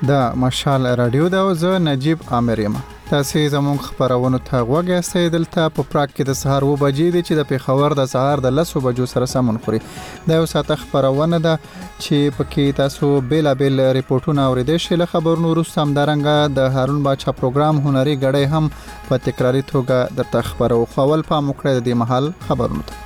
دا مشال رادیو دا زه نجیب عامر یم. تاسو زموږ خبرونه ته غوږ یاستئ. دلته په پراګ کې د سهار 2 بجې دي چې د پیښور د سهار د 10 بجو سره سمون خوري. دا یو ساعت خبرونه ده چې پکې تاسو بیلابل ریپورتونه اوریدئ شئ. له خبرونو وروسته همدارنګه د هارون باچا پروګرام هنري غړی هم په تکراری توګه درته خبرو خول په موکړه د محل خبرونه ته.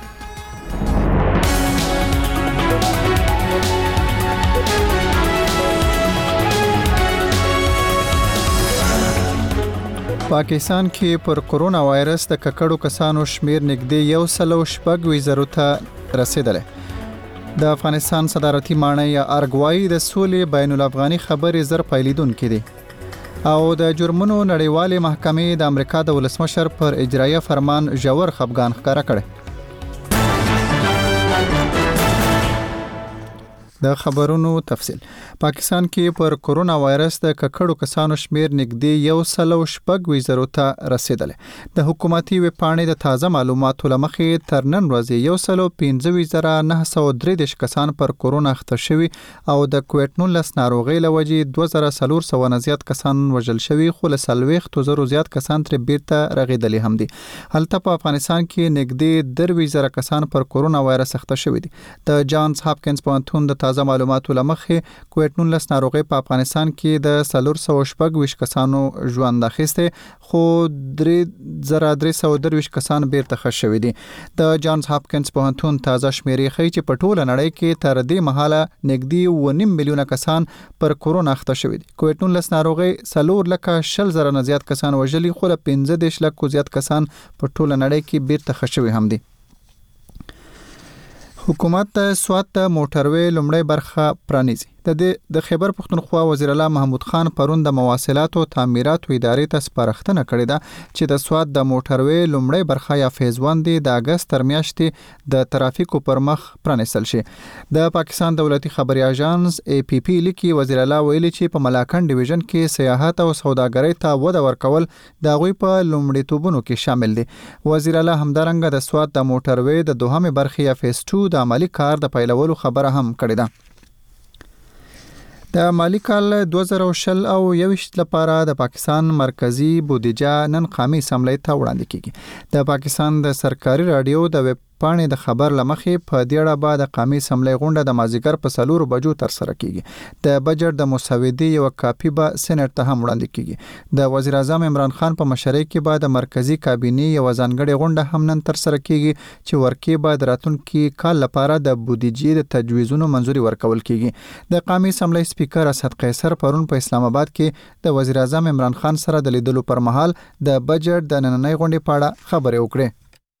پاکستان کې پر کورونا وایرس د ککړو کسانو شمیر نږدې 1.6 ته رسیدلی. د افغانستان صدارتي ماڼۍ یا ارګوای د سولې بین الافغاني خبرې زر پیلیدونکې دي او د جرمونو نړیوالې محکمې د امریکا د ولسمشر پر اجرایه فرمان ژور خفګان ښکاره کړی. د خبرونو تفصیل. پاکستان کې پر کورونا وایرس د ککړو کسانو شمیر نږدې 1.6 ته رسیدلی. د حکومتي ویب پاڼې د تازه معلوماتو لمخې تر نن ورځې 115,903 کسان پر کورونا اخته شوي او د کووډ 19 ناروغۍ له وجې 2400 نه زیات کسان وژل شوي، خو له 40,000 زیات کسان تر بیرته رغیدلي هم دي. هلته په افغانستان کې نږدې 23,000 کسان پر کورونا وایرس اخته شوي دي. د جانز هاپکینز پوهنتون د تازه معلوماتو لمخې کووډ 19 ناروغي په افغانستان کې د 426 کسانو ژوند اخیسته، خو 3,323 کسان بیرته ښه شوي دي. د جانز هاپکینز پوهنتون تازه شمیرې ښیي چې په ټوله نړۍ کې تر دې مهاله نږدې 1.5 میلیونه کسان پر کورونا اخته شوي دي. کووډ 19 ناروغي 4,40,000 نه زیات کسان وژلي، خو له 15 لک زیات کسان په ټوله نړۍ کې بیرته ښه شوي هم دي. حکومت د سوات د موټروي لومړی برخه پرانیزي. د خیبر پختونخوا وزیر اعلی محمود خان پرون د مواصلات او تعمیرات ادارې ته سپارښتنه کړې ده چې د سوات د موټروي لومړی برخه یا فیز 1 د اگست تر میاشتې د ترافیکو پر مخ پرانیستل شي. د پاکستان دولتي خبري اژانس APP لیکي وزیر اعلی ویلي چې په ملاکنډ ډیویژن کې سیاحت او سوداګرۍ ته وده ورکول د غوي په لومړیتوبونو کې شامل دي. وزیر اعلی همدارنګه د سوات د موټروي د دوهمه برخه یا فیز 2 د عملی کار د پیلولو خبره هم کړې ده. د مالی کال 2020 او 21 لپاره د پاکستان مرکزی بودیجه نن قومي اسمبلی ته وړاندې کیږي. د پاکستان د سرکاري رادیو د ویب پاڼې د خبر لمخې په دې اړه بعد قومي اسمبلی غونډه د مازیګر په 4 بجو تر سره کیږي. د بجټ د مسودې یو کاپی به سېنات ته هم وړاندې کیږي. د وزیر اعظم عمران خان په مشرۍ کې بعد مرکزی کابینه یو ځانګړې غونډه هم نن تر سره کیږي چې ورکې بعد راتلونکي کال لپاره د بودیجې د تجویزونو منځوري ورکول کیږي. د قومي اسمبلی سپیکر اسد قیصر پرون په اسلام آباد کې د وزیر اعظم عمران خان سره د لیدلو پر مهال د بجټ د نننۍ غونډې په اړه خبرې وکړې.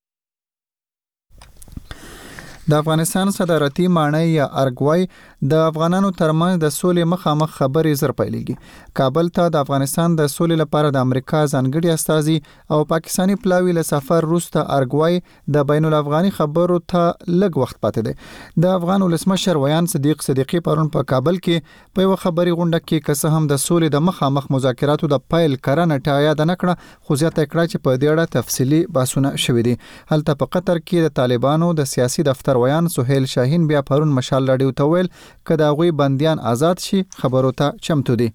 د افغانستان صدارتي ماڼۍ یا ارګوای د افغانانو ترمنځ د سولې مخامخ خبرې زر پیلېږي. کابل ته د افغانستان د سولې لپاره د امریکا ځانګړي استازي او پاکستانی پلاوی له سفر وروسته ارګوای د بین الافغاني خبرو ته لږ وخت پاتې دی. د افغان ولسمشر ویان صدیق صدیقی پرون په کابل کې په یو خبري غونډه کې که هم د سولې د مخامخ مذاکراتو د پیل کرنه ټایا د نکړه، خو زیاته کړه چې په دې اړه تفصیلی بحثونه شوي دي. هلته په قطر کې د طالبانو د سیاسي دفتر ویان سهیل شاهین بیا پرون مشال رادیو ته ویل که د هغوی بندیان آزاد شي خبرو ته چمتو دي.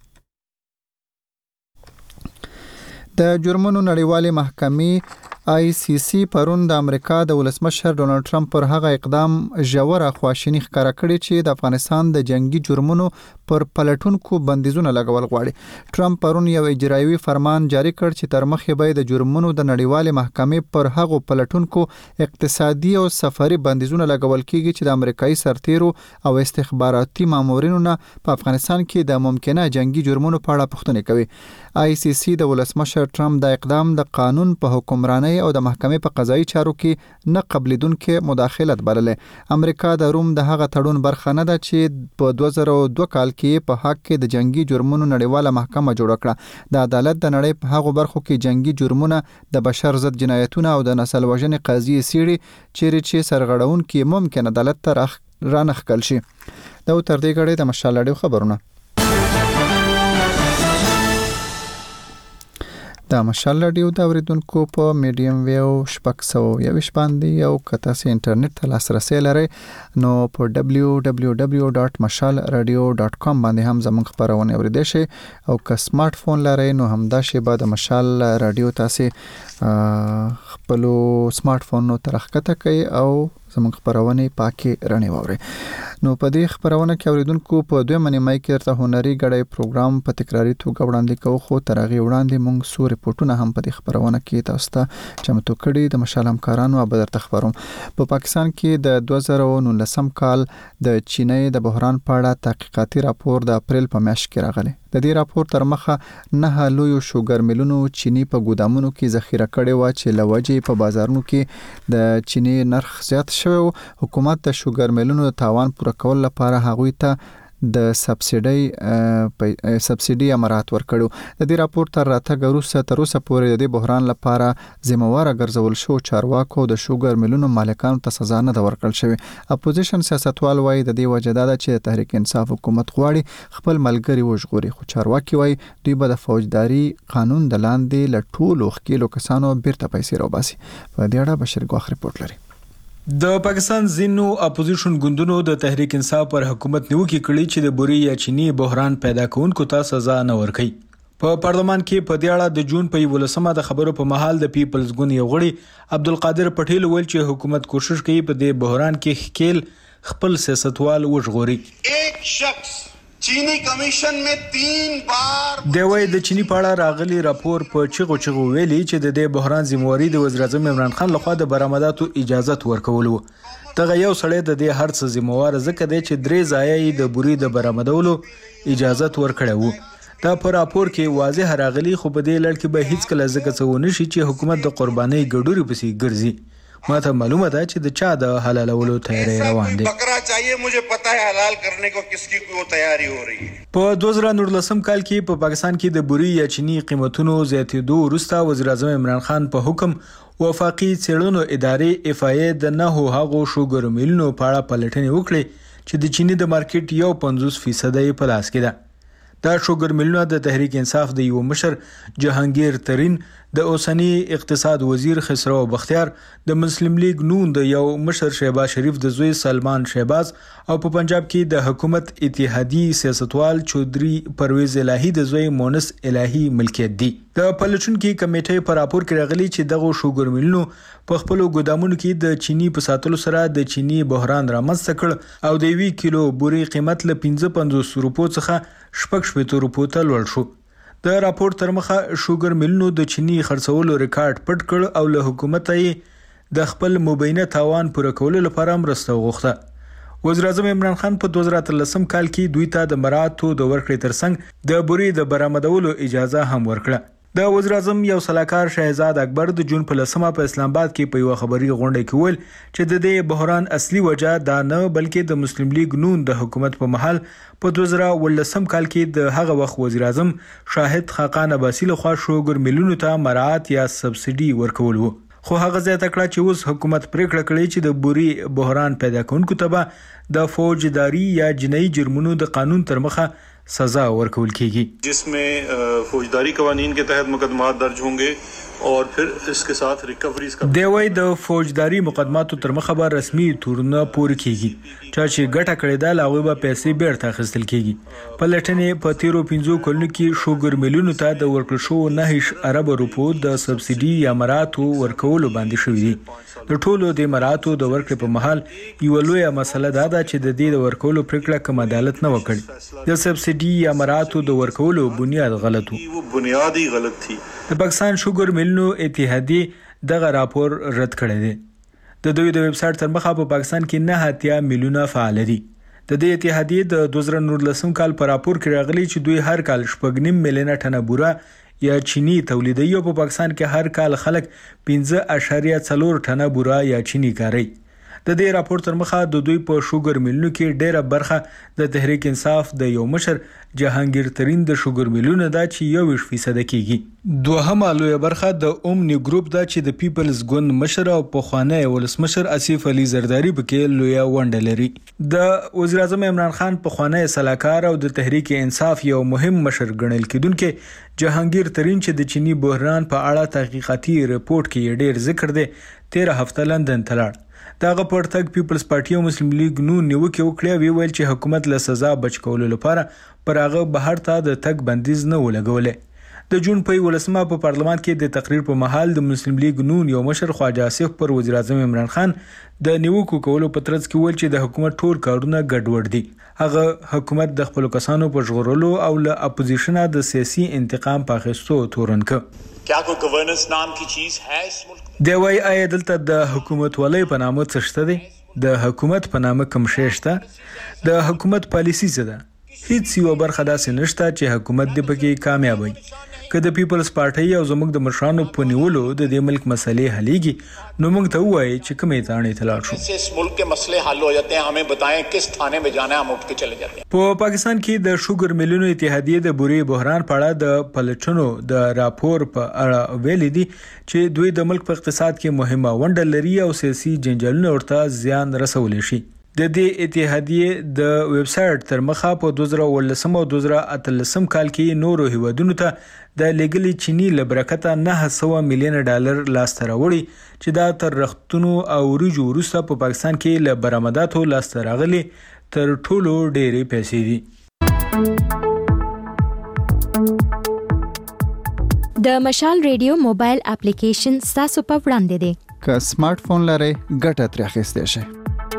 د جرمونو نړیوالې محکمې ICC پرون د امریکا د ولسمشر ډونالد ټرمپ پر هغه اقدام ژوره خواشیني ښکاره کړې چې د افغانستان د جنگي جرمونو پر پلټونکو بندیزونه لګول غواړي. ټرمپ پرون یو اجرایوي فرمان جاری کړ چې تر مخې به د جرمونو د نړیوالې محکمې پر هغو پلټونکو اقتصادي او سفري بندیزونه لګول کیږي چې د امریکایي سرتیرو او استخباراتي مامورینو نه په افغانستان کې د ممکنه جنگي جرمونو په اړه پوښتنې کوي. ICC د ولسمشر ټرمپ د اقدام د قانون په حکمرانۍ او د محکمې په قضایي چارو کې نه قبلیدونکو مداخلت بللې. امریکا د روم د هغه تړون برخه نه ده چې په 2002 کال کې په حق کې د جنگي جرمونو نړیواله محکمه جوړ کړه. د عدالت د نړۍ په هغه برخو کې جنگي جرمونه د بشر ضد جنایتونه او د نسل وژنې قضیې سیړي چې سرغړونکي ممکن عدالت ته رانخکل شي. دا تر دې غړي د مشال اړیو خبرونه. د مشال رادیو د اوریدونکو په میډیم ویو 621 باندې او کته سي انټرنیټ ته لاسرسي لري نو په www.mashalradio.com باندې هم زموږ خبرونه اوریدئ شئ او که سمارټ فون لرئ نو هم دا شی به د مشال رادیو تاسو خپل سمارټ فون نو ترخکته کوي او زموږ خبرونه پاکي رڼې ووري. نو په دې خبرونه کې اوریدونکو په دوه منی مای کې تر هنري غړې پروګرام په تکراری توګه وړاندې کوو خو ترغه وړاندې موږ سو ریپورتونه هم په دې خبرونه کې تاسو ته چمتو کړي د مشال همکارانو ابدر تخبرم. په پاکستان کې د 2019 کال د چینې د بحران په اړه تحقیقاتي راپور د اپریل په میاشت کې راغلی. د دې راپور تر مخه نه لوی شوګر ملونو چینی په ګودامونو کې ذخیره کړي و چې لوجې په بازارونو کې د چینی نرخ زیات شوی. حکومت د شوګر ملونو د تاوان پوره کول لپاره هغوی ته د سبسيډي امارات ورکړو. د دې راپور تر راتګ وروسته تر اوسه پورې د دې بحران لپاره ذمہوار ګرځول شو چارواکو د شوګر ملونو مالکانو ته سزا نه ورکړل شوې. اپوزیشن سیاستوال وایي د دې وجداده چې تحریک انصاف حکومت غواړي خپل ملګری وژغوري خو چارواکي وایي دوی به د فوجداري قانون د لاندې لټولو خکېلو کسانو بیرته پیسې راوباسي. په دې اړه بشیر ګواخ ریپورت لري. د پاکستان ځینو اپوزیشن ګوندونو د تحریک انصاف پر حکومت نیوکه کړې چې د بوري یا چینی بحران پیدا کوونکو ته سزا نه ورکړي. په پارلمان کې په دې اړه د جون په 11مه د خبرو په مهال د پیپلز ګوند یو غړي عبدالقادر پټیل ویل چې حکومت کوشش کوي په دې بحران کې خکېل خپل سیاستوال وژغوري. एक शख्स चीनी कमीशन में 3 बार دوی د چینی په اړه راغلي راپور په چغو ویلي چې د دې بحران ذمہواری د وزیر اعظم عمران خان لخوا د برآمداتو اجازه ورکول وو. دغه یو سړی د دې هرڅ ذمہوار ځکه دی چې درې ځایي د بوري د برآمدولو اجازه ورکړه وو. دا په راپور کې واضح راغلي خو په دې لړ کې به هیڅ کله ځکه څه ونه شي چې حکومت د قربانۍ ګډوري پسې ګرځي. ماته معلومه ده چې د چا د حلالولو تیاری روان دي. بکرا चाहिए मुझे पता है حلال करने को किसकी को تیاری हो رही है. په 2019 کال کې په پاکستان کې د بوري یا چینی قیمتونو زیاتېدو وروسته وزیر اعظم عمران خان په حکم وفاقي څېړنو ادارې FIA د نه هغو شوګر ملونو په اړه پلټنې وکړې چې د چینی د مارکیټ 50% په لاس کې ده. دا شوګر ملونه د تحریک انصاف د یو مشر جهانگیر ترین د اوسنی اقتصاد وزیر خسرو بختیار د مسلم لیگ نون د یو مشر شهباز شریف د زوی سلمان شهباز او په پنجاب کې د حکومت اتحادی سیاستوال چودري پرویز الهی د زوی مونس الهی ملکیت دي. د پلچونکو کمیټې پر راپور کې راغلي چې دغه شوګر ملونو په خپل ګودامونو کې د چینی په ساتلو سره د چینی بحران رامنځته کړ او د 1 کیلو بوري قیمت له 55 روپو څخه 60 روپو ته لوړ شو. د راپور تر مخه شوګر ملونو د چینی خرڅولو ریکارډ پټ کړ او له حکومت یې د خپل مبینه تاوان پوره کولو لپاره مرسته وغوښته. وزیر اعظم عمران خان په 2013 کال کې دوی ته د مراتو د ورکړې ترڅنګ د بوري د برآمدولو اجازه هم ورکړه. د وزیر اعظم یو سلاکار شهزاد اکبر د جون په 10مه په اسلام آباد کې په یو خبري غونډه کې ویل چې د دې بحران اصلي وجہ دا نه بلکې د مسلم لیگ نون د حکومت په محل په 2019 کال کې د هغه وخت وزیر اعظم شاهد خاقان عباسی لخوا شوګر ملونو ته مراعات یا سبسيډي ورکول وو. خو هغه زیاته کړه چې اوس حکومت پریکړه کړې چې د بوري بحران پیدا کوونکو ته د فوجداري یا جنایي جرمونو د قانون تر مخه سزا ورکول کیږي जिसमें फौजदारी कानून के तहत मुकदमात दर्ज होंगे और फिर इसके साथ रिकवरीज का دوی د فوجداري مقدماتو تر مخه به رسمي تورونه پور کیږي چې ګټه کړې ده لاغوي به پیسې بیرته اخیستل کیږي. په لټنې په 13 کلونو کې شوګر ملونو ته د ورکړل شو 9 ارب روپو د سبسيډي یا مراتو ورکولو باندې شوې دي. د ټولو د مراتو د ورکړې په محل یو لوی مسله ده چې د دې د ورکولو پریکړه کوم عدالت نه وکړي. د سبسيډي یا مراتو د ورکولو بنیاد غلط و. بنیادی غلط تھی. د پاکستان شوګر ملونو اتحادیه دغه راپور رد کړی دی. د دوی د ویب سټ تر مخه په پاکستان کې 9 ملیونه فعال دي. د دې اتحادیه د 2019 کال په راپور کې راغلي چې دوی هر کال 9 ملیونه ټنه بوره یا چینی تولیدي او په پاکستان کې هر کال خلک 15.4 ټنه بوره یا چینی کاروي. د دې راپور تر مخه د دوی په شوګر میلونو کې ډیره برخه د تحریک انصاف د یو مشر جهانگیر ترین د شوګر میلونو دا چې 20% کېږي. دوهمه لویه برخه د اومنی ګروپ دا چې د پیپلز ګوند مشر او پخوانی ولسمشر آصف علي زرداری پکې لویه ونډه لري. د وزیر اعظم عمران خان پخوانی سلاکار او د تحریک انصاف یو مهم مشر ګڼل کېدونکي جهانگیر ترین چې د چینی بحران په اړه تحقیقاتي رپورت کې ډیر ذکر دی 13 هفته لندن ته لاړ. دغه پرتګ پیپلز پارټي او مسلم لیگ نو نیوکه وکړه ویل چې حکومت له سزا بچ کولو لپاره پر هغه بهر ته د تګ بندیز نه ولګولې. د جون په 18 په پارلمان کې د تقریر په محل د مسلم لیگ نون یو مشر خواجه آصف پر وزیر اعظم عمران خان د نیوکو کولو په ترڅ کې ویل چې د حکومت ټول کارونه ګډوډ دي. هغه حکومت د خپل کسانو په ژغورلو او له اپوزیشن د سیاسي انتقام په اخیستو تورن ک. क्या कोई गवर्नेंस नाम की चीज है इस मुल्क में؟ دی وای آیا دلته د حکومت ولای په نامه څه شته دی؟ د حکومت په نامه کوم شی شته؟ د حکومت پالیسی څه ده؟ هیڅ یو برخه داسې نشته چې حکومت دې پکې کامیاب وي. که د پیپلز پارټي او زموږ د مشرانو په نیولو د دې ملک مسلې حلېږي نو موږ ته وایي چې کومې تانې ته لاړ شو. اس ملک کے مسئلے حل ہو جاتے ہیں ہمیں بتائیں کس تھانے میں جانا ہے ہم اٹھ کے چلے جاتے ہیں. په پاکستان کې د شوګر میلونو اتحادیه د بوري بحران په اړه د پلټنو د راپور په اړه ویل دي چې دوی د ملک په اقتصاد کې مهمه ونډه لري او سیاسي جنجالونه ورته زیان رسولی شي. د دې اتحادیه د ویب سټ تر مخه په 2018 او 2018 کال کې نورو هیوادونو ته د لیګلی چینی لبرکته $900 میلیون لاسته راوړي چې دا تر رختونو او ورجو وروسته په پاکستان کې له برآمداتو لاسته راغلي تر ټولو ډېرې پیسې دي. د مشال ریډیو موبایل اپلیکیشن تاسو په وړاندې دی. که سمارټ فون لرئ ګټه ترې اخیستی شئ.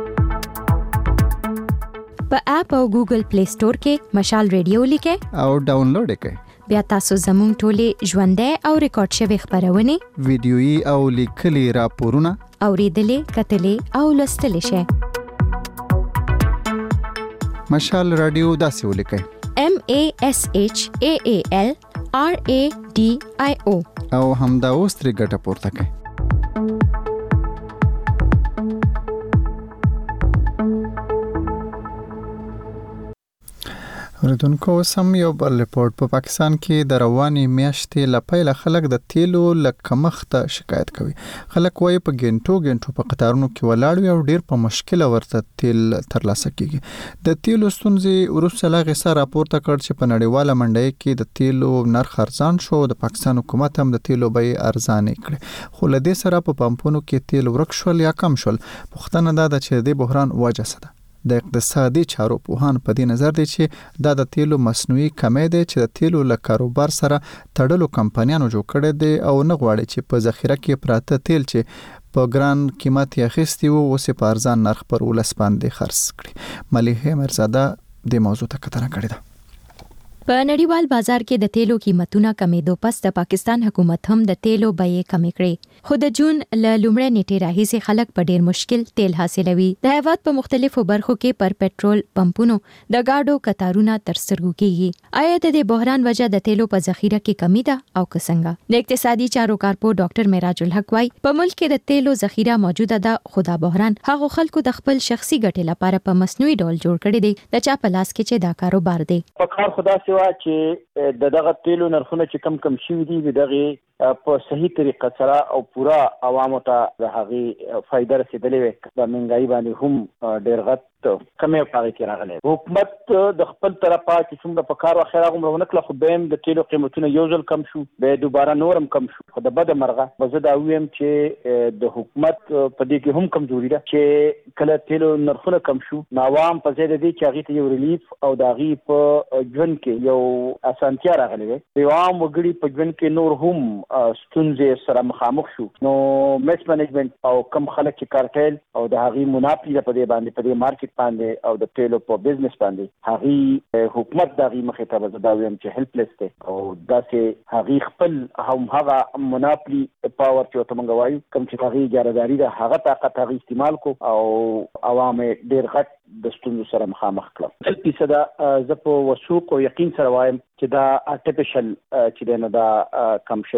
په اپ او ګوګل پلی سٹور کې مشال ریډیو لیکئ او ډاونلوډ یې کړئ. بیا تاسو زموږ ټولې ژوندۍ او ریکارډ شوي خبرونه ویډیويي او لیکلي راپورونه اوریدلې کتلې او لوستلی شئ. مشال رادیو داسې ولیکئ MASHAAL RADIO او همدا اوس ترې ګټه پورته کړئ. ورته سم یو بل ریپورت په پاکستان کې د رواني میاشتې لپاره خلک د تیلو لکمخته شکایت کوي. خلک وايي په ګنټو په قطارونو کې ولاړ وي او ډیر په مشکل ورته تیل ترلاسه کیږي. د تیلو ستونزې وروسته لا غسه راپورته کړ چې په نړیواله منډي کې د تیلو نرخ ارزان شو. د پاکستان حکومت هم د تیلو بیه ارزان کړې، خو له دې سره په پمپونو کې تیل ورک شول یا کم شول. پوښتنه ده چې د بحران وجه څه ده. د اقتصادي چارو پوهان په دې نظر دي چې دا د تیلو مصنوعي کمی دی چې د تیلو له کاروبار سره تړلو کمپنیانو جوړ کړي دي او نه غواړي چې په ذخیره کې پراته تیل چې په ګران قیمت یې اخیستی وو اوس په ارزان نرخ پر ولس باندې خرڅ کړي. ملیحه مرزاده د موضوع ته کتنه کړې ده. په نړیوال بازار کې د تیلو قیمتونه کمیدو پس د پاکستان حکومت هم د تیلو بیې کمې کړې، خو د جون له لومړۍ نیټې راهیسې خلک په ډیر مشکل تیل حاصلوي. د هیواد په مختلفو برخو کې پر پټرول پمپونو د گاډو قطارونه تر سترګو کېږي. آیا د دې بحران وجه د تیلو په ذخیره کې کمی ده او که څنګه؟ د اقتصادي چارو کارپو ډاکټر معراج الحق وايي په ملک کې د تیلو ذخیره موجوده ده، خو دا بحران هغه خلکو د خپل شخصي ګټې لپاره په مصنوعي ډول جوړ کړی دی د چا په لاس کې چې دا کاروبار دی. په کار خدا سوا چې دغه تیلو نرخونه چې کم شي دي دغه په صحیح طریقه سره او پورا عوامو ته د هغه فائدہ رسیدلې وي. د منګای باندې هم ډېر غټ کمې پاره کې راغلي. حکومت د خپل طرفه چې څنګه په کار واخره غوړونه کله خو بهم د تیلو قیمتونه یو ځل کم شو به دوباره نورم کم شو. خو د بده مرغه وزه دا ویم چې د حکومت په دې کې هم کمزوري ده چې کله تیلو نرخونه کم شو نوام په ځای د دې چې هغه ته یو ریلیف او داغي په ژوند کې یو اسانتیا راغلي وي. عوام وګړي په ژوند کې نور هم ستونزې سره مخامخ شو. نو میس منیجمنت او کم خلک چې کارټل او د هغه مناپلی په دې باندې په دې مارکیټ باندې او د تیلو په بزنس باندې هغه حکومت دغه مخه ته وزداویم چې هیلپلس دی او داسې هغه خپل هم هغه مناپلی پاور چې ته مونږ وایو کوم چې هغه اجارهداري ده هغه طاقت هغه استعمال کو او عوام ډیر غټ د ستونزو سره مخامخ کړل. فیصد زه په وثوق او یقین سره وایم چې دا آرټیفیشل چې نه دا کم شوی دی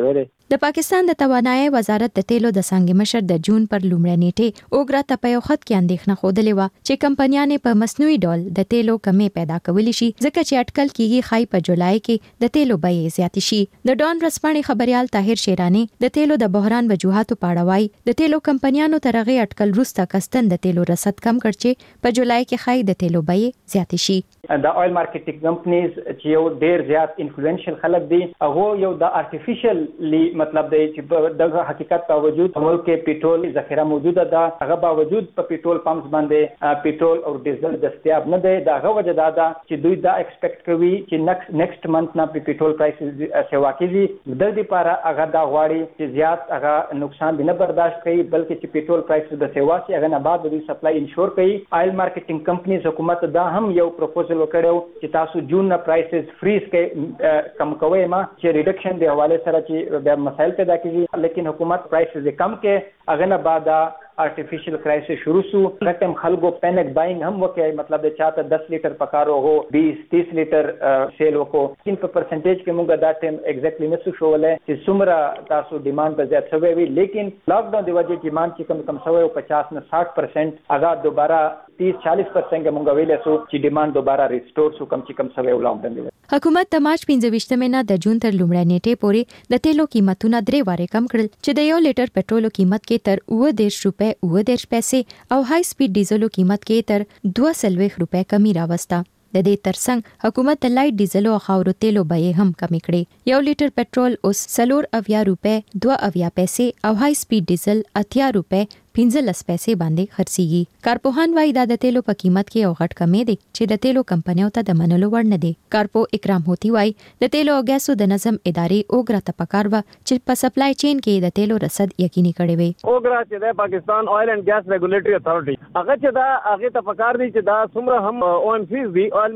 د پاکستان د توانایي وزارت د تیلو د څنګه مشر د جون پر لومړۍ نیټه اوګرا ته په یو خط کې اندېښنه خوده و چې کمپنیانې په مصنوعي ډول د تیلو کمې پیدا کولی شي ځکه چې اټکل کیږي خای په جولای کې د تیلو بیې زیات شي. د ډان رسپانې خبريال طاهر شیرانی د تیلو د بحران وجوهاتو پاړه وایي د تیلو کمپنیانو ترغه اټکل روسته کستن د تیلو رصد کم کړ چې په جولای کې خای د تیلو بیې زیات شي. د اویل مارکیټینګ کمپنیز چې یو ډیر زیات انفلوئنشل خلک دي هغه یو د ارتفیشلی مطلب دی چې د حقیقت په وجود ملک کې پټرول ذخیره موجوده ده هغه باوجود په پټرول پمپس باندې پټرول او ډیزل دستیاب نه دی. دا هغه وجه ده چې دوی دا ایکسپیکټ کوي چې نیکسټ منث نه په پټرول پرایسز سیوا کیږي د دې لپاره هغه دا غواړي چې زیات هغه نقصان نه برداشت کوي بلکې چې پټرول پرایسز د سیوا سي هغه نه بعد د سپلای انشور کوي. آیل مارکیټینګ کمپنیز حکومت دا هم یو پروپوزل وکړو چې تاسو جون نه پرایسز فریز کې کم کوي ما چې ریډکشن دی حواله سره چې د مسایل پیدا کیږي لیکن حکومت پرایسز کم کې هغه نه بعد آرټیفیشل کرایسس شروع شو. رقم خلکو پینک باینګ هم وکړي مطلب د چاته 10 لیټر پکارو هو 20-30 لیټر سیل وکړو. ان په پرسنټیج کې موږ دا ټیم ایگزیکټلی نشو شولای چې څومره تاسو ډیماند په زیات شوی وي لیکن لاک ډاون دی وجه ډیماند چې کم شوی او 50 نه 60% هغه دوباره 30-40% موږ ویلې سو چې ډیماند دوباره ریسټور شو کم چې کم شوی او لاک ډاون دی. حکومت د مارچ 15 نه د جون تر لومړۍ نیټې پورې د تیلو قیمتونه 3 واره کم کړل چې د 1 لیټر پټرولو قیمت کې تر 19 روپے 19 پیسې او های سپیډ ډیزلو قیمت کې تر 240 روپے کمی راوسته. د دې ترڅنګ حکومت د لایټ ډیزلو او خاورو تیلو بیې هم کمی کړې. 1 لیټر پټرول اوس 4 روپے 2 پیسې او های سپیډ ډیزل 80 روپے 15 پیسې باندې خرڅيږي. کارپوهان وايي دا د تیلو په قیمت کې یو غټ کمی دی چې د تیلو کمپنیو ته د منلو وړ نه دی. کارپو اکرام هوتی وايي د تیلو او غیسو د نظم ادارې اوګرا ته پکار و چې په سپلای چین کې د تیلو رسد یقیني کړي وي. اوګرا چې د پاکستان آیل اینڈ ګیس ریګولیټری اتھارټي هغه چې دا هغه ته پکار دی چې دا څومره هم او ام سیز دی آیل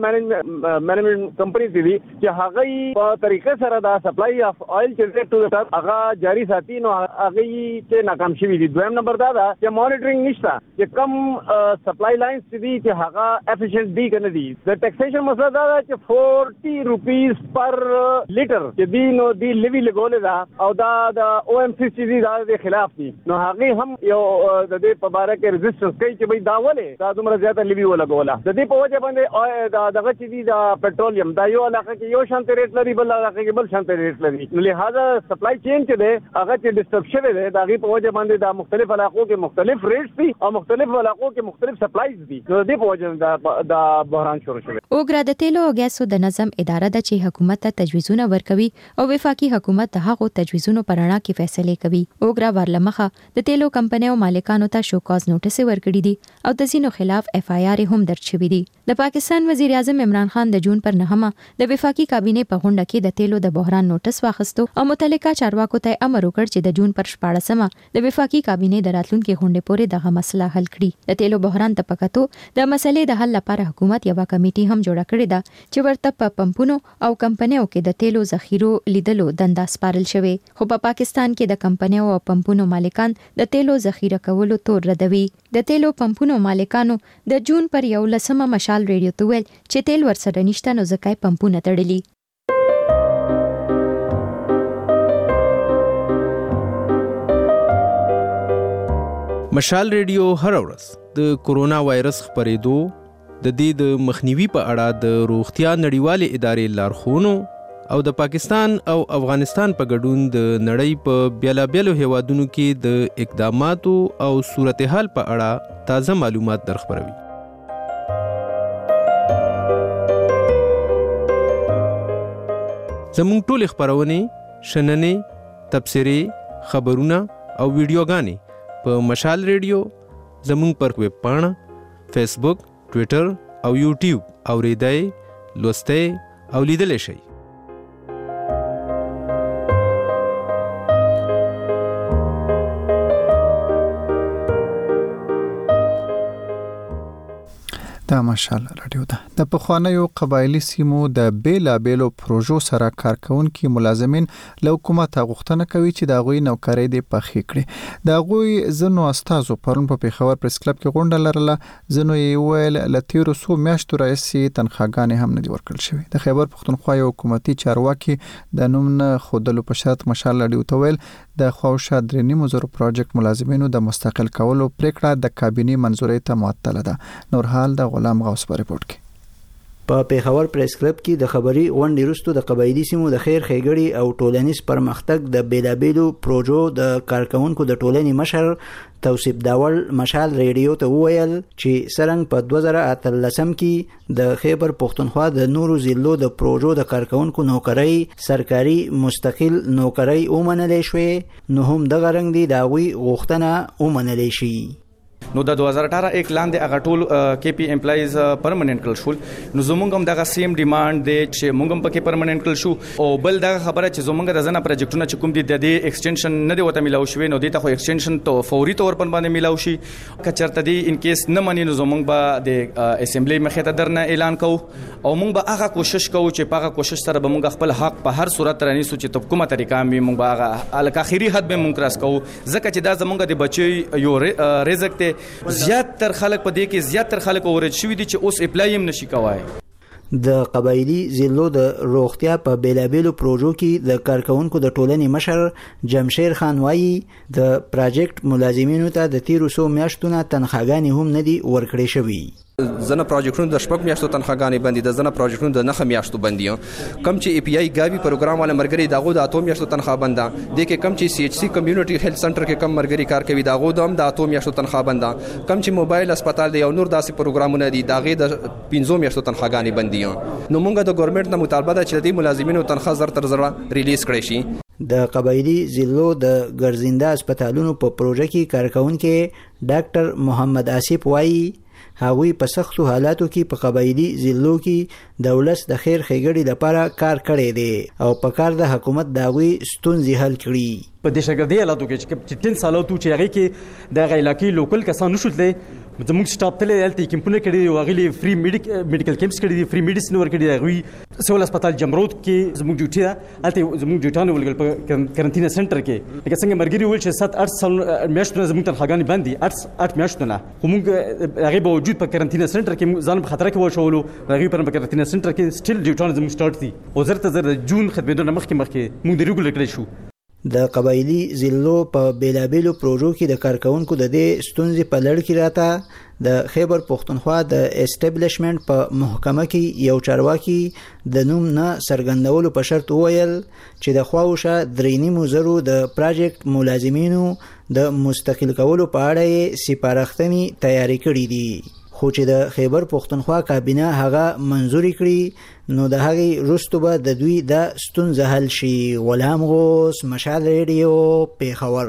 مینجمنت کمپنیز دي چې هغه په طریقې سره دا سپلای اف آیل چې ټو د ټاپ هغه جاری ساتي نو هغه چې ناکام شوی دي. دویم نمبر دا چې مانیټرینګ نشته چې کم سپلای لاینز دي چې هغه افیشنٹ دي کنه دي. د ټیکسیشن مسله دا چې 40 روپیز پر لیټر چې دی نو دی لیوی لګولې دا او دا د او ام سی سی دا د خلاف دي نو هغه هم یو د دې په اړه کې ریزिस्टنس کوي چې بھئی دا ولې دا دومره زیاته لیوی ولګولا. د دې په وجه باندې دغه چې دی د پټرولیم دا یو علاقه کې یو شانت ریټ لري بل علاقه کې بل شانت ریټ لري. لہذا سپلای چین چې دی هغه چې ډسټرب شوی دی دا غي په وجه باندې دا مختلف علاقو کې مختلف ریټس دي او مختلف علاقو کې مختلف سپلایز دي. نو د دې په وجه دا بحران شروع شوی. اوګرا د تیلو او غیسو د نظم اداره د چې حکومت ته تجویزونه ورکوي او وفاقي حکومت د هغو تجویزونو پر اړه کې فیصله کوي. اوګرا ورلمخه د تیلو کمپنیو مالکانو ته شوکاز نوټس ورکړي دي او د ځینو خلاف اف آی آر هم درج شوی دي. د پاکستان وزیر اعظم عمران خان د جون پر 9 د وفاقي کابینه په غونډه کې د تیلو د بحران نوټس واخیستو او متعلقه چارواکو ته امر وکړ چې د جون پر 14 د وفاقي کابینه د راتلونکو غونډې پورې دغه مسله حل کړي. د تیلو بحران ته پکاتو د مسلې د حل لپاره حکومت یو کمیټي هم جوړه کړې ده چې ورته په پمپونو او کمپنیو کې د تیلو ذخیرو لیدلو دنده سپارل شوی. خو په پاکستان کې د کمپنیو او پمپونو مالکان د تیلو ذخیره کولو تور ردوي. د تیلو پمپونو مالکانو د جون پر 11 مشال ریډیو ته ویل چې تیل ورسره نشته نو ځکه پمپونه تړلي. مشال ریډیو هر ورځ د کورونا وایرس خپرېدو د دې د مخنیوي په اړه د روغتیا نړیوالې ادارې لارښوونو او د پاکستان او افغانستان په ګډون د نړۍ په بیلابیلو هیوادونو کې د اقداماتو او صورتحال په اړه تازه معلومات درخبروي. زموږ ټول خبرونه شننې تبصرې خبرونه او ویډیوګانې په مشال ریډیو زموږ پر ویب پاڼه فیسبوک ټویټر او یوټیوب اوریدای لوستای او لیدل شي. د دا مشال رادیو ده. د پخوانیو قبایلی سیمو د بیلابیلو پروژو سره کارکونکو ملازمین له حکومت غوښتنه کوي چې د غوي نوکری د پخې کړي. د غوي زنو استادو پرون په پیښور پریس کلب کې غونډه لرله. زنو یې ویل لتیرو سو میاشتو راځي تنخواګانې هم نه دي ورکړل شوی. د خیبر پښتونخوا یو حکومتي چارواکي د نوم نه خودلو په شرط مشال رادیو ته ویل د خواوشا درې نیمو پروجیکټ ملازمینو د مستقل کولو پریکړه د کابینه منزوري ته معطله ده. نور حال د غلام غوث په ریپورت کې په پیښور پریس کلب کې د خبري غونډې وروسته د قبایلی سیمو د خیر ښېګړې او ټولنیز پرمختګ د بیلابیلو پروژو د کارکونکو د ټولنې مشر توصیف داول مشال ریډیو ته وویل چې سرنګ په 2013 کې د خیبر پښتونخوا د نورو ضلعو د پروژو د کارکونکو نوکرۍ سرکاري مستقل نوکرۍ ومنلې شوې نو هم د غرنګ دي د غوي غوښتنه ومنلې شي. نو د 2018 یک لاندې هغه ټول کې پی امپلایز پرمننت کړل شول. نو زمونږ هم دغه سیم ډیماند دی چې مونږ هم پکې پرمننت کړل شو او بل دغه خبره چې زمونږ د زنه پروجیکټونه چې کوم دي د دې ایکسټنشن نه دی وته ملاو شوی نو د ته خو ایکسټنشن ته فوري تور باندې ملاو شي. کچرته دی ان کیس نه مانی نو زمونږ به د اسمبلی مخې ته درنه اعلان کوو او مونږ به هغه کوشش کوو چې په هغه کوشش سره به مونږ خپل حق په هر صورت رانیسو چې په کومه طریقه مونږ به هغه الک اخیری حد به مونږ راس کوو ځکه چې دا زمونږ د بچي یو رزق ته زیات تر خلک په دې کې زیات تر خلک اورید شوی دي چې اوس اپلای هم نشي کوای. د قبایلی ضلعو د روغتیا په بیلابیلو پروژو کې د کارکونکو د ټولنې مشر جمشیر خان وایي د پروجیکټ ملازمینو ته د 1300 میاشتونه تنخواګانې هم نه دي ورکړې شوی. زنه پروجیکټونو د شپږ میاشتو تنخواګانې باندې د زنه پروجیکټونو د 9 میاشتو باندې کم چې ای پی آی گاوی پروګرام والا مرګري داغو د 8 میاشتو تنخوا بنده د کې کم چې سی ایچ سی کمیونټي هیلث سنټر کې کم مرګري کار کوي داغو د 8 میاشتو تنخوا بنده کم چې موبایل هسپتال دی او نور داسې پروګرامونه دي داغه د 15 میاشتو تنخواګانې باندې. نو مونږ د ګورنمنت نه مطالبه ده چې د ملازمینو تنخوا زر تر زر ریلیز کړي شي. د قبایلی ضلعو د ګرځنده هسپتالونو په پروژه کې کارکونکو ډاکټر محمد آصف وایي هغوی په سختو حالاتو کې په قبایلی ضلعو کې د ولس د خیر ښېګړې لپاره کار کړی دی او په کار د حکومت د هغوی ستونزې حل کړي. په دهشتګردي حالاتو کې چې 3 سالو چې هغه کې د علاقې لوکل کسان نشول زموږ سټاپ تل دلته کیمپونه کړي دي واغلي فری میډیکل کیمپس کړي دي فری میډیسن ور کړي دي غوي سول هسپتال جمرود کې زموږ ډیوټي ده الته زموږ ډیوټانو ولګل په کارنټینا سنټر کې لکه څنګه مرګري ول چې 7-8 سال میاشتونه زموږ تنخواګانې باندې 8 میاشتونه موږ هغه به وجود په کارنټینا سنټر کې ځان په خطر کې وشولو هغه په کارنټینا سنټر کې سټیل ډیوټانو زموږ سٹارټ دي او زر جون خدمتونه مخکې موږ د ریګولر کړی شو. د قبایلی ضلعو په بیلابیلو پروژو کې د کارکونکو د دې ستونزې په لړ کې راته د خیبر پښتونخوا د اسټابلیشمنت په محکمه کې یو چارواکي د نوم نه څرګندولو په شرط وویل چې د خواوشا درې نیمو زرو د پروجیکټ ملازمینو د مستقل کولو په اړه یې سپارښتنې تیاری کړې دي خو چې د خیبر پښتونخوا کابینه هغه منزوري کړي نو د هغې وروسته به د دوی د ستونزه حل شي. غلام غوث مشال ریډیو پیښور.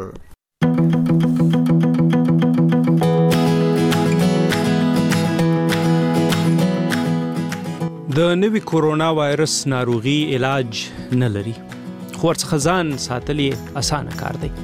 د نوي کورونا وایرس ناروغي علاج نه لري خو ورڅخه ځان ساتل یې اسانه کار دی.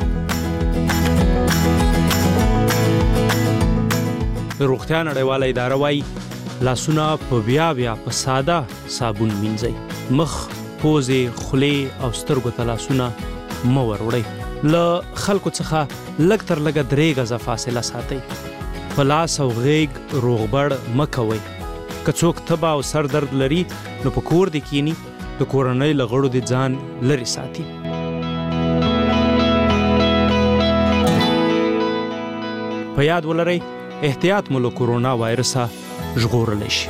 روغتیا نړیواله اداره وايي لاسونه په بیا په ساده صابون مینځئ. مخ، پوزې، خولې او سترګو ته لاسونه مه وروړئ. له خلکو څخه لږ تر لږه 3 غزه فاصله ساتئ. په لاس او غیږ روغبړ مه کوئ. که څوک تبه او سر درد لري نو په کور دې کینی د کورنۍ له غړو دې ځان لرې ساتي. په یاد ولرئ احتیاط مو له کورونا وایرسه ژغورلی شي.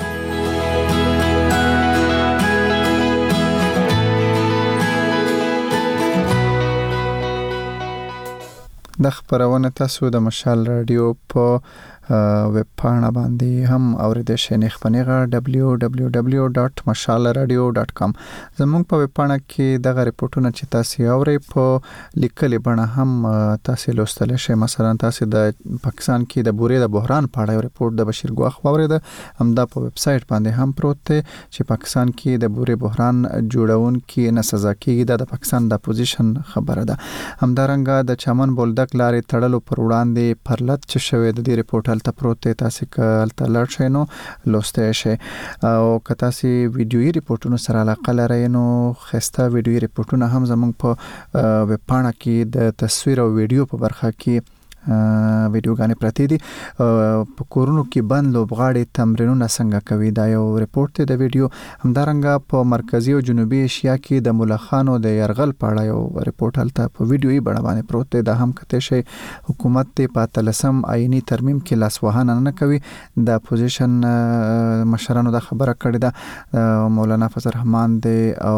د خبرونه تاسو د مشال رادیو په ویب پاڼه باندې هم اوریدئ شئ. خپنیغه www.mashalradio.com زموږ په ویب پاڼه کې دغه ریپورتونه چې تاسو اورئ په لیکلي بڼه هم تاسو لوستلی شئ. مثلا تاسو د پاکستان کې د بورې د بحران په اړه ریپورت د بشیر ګواخ واورید همدا په ویب سټ باندې هم پروت دی چې پاکستان کې د بورې بحران جوړونکي نه سزا کیږي. د پاکستان د اپوزیشن خبره ده. همدارنګه د چمن بولدک لارې تړلو پر وړاندې پرلط چې شوی د دې ریپورټر هلته پروت دی، تاسو هلته لاړ شئ نو لوستئ شئ. او که تاسو ویډیويي ریپورتونو سره علاقه لرئ نو خسته ویډیويي ریپورتونه هم زموږ په ویب پاڼه کې د تصویر او ویډیو په برخه کې ویډیوګانې پراته دي. په کورونو کې بند لوبغاړي تمرینونه څنګه کوي دا یو ریپورت دی د ویډیو. همدارنګه په مرکزی او جنوبي ایشیا کې د ملخانو د يرغل په اړه یو ریپورت هلته په ویډیويي بڼه باندې پروت دی. دا هم کته شي حکومت په 13 آئینی ترمیم کې لاسوهانه نه کوي. د اپوزیشن مشرانو د خبره کړې ده. مولانا فضل الرحمن دی او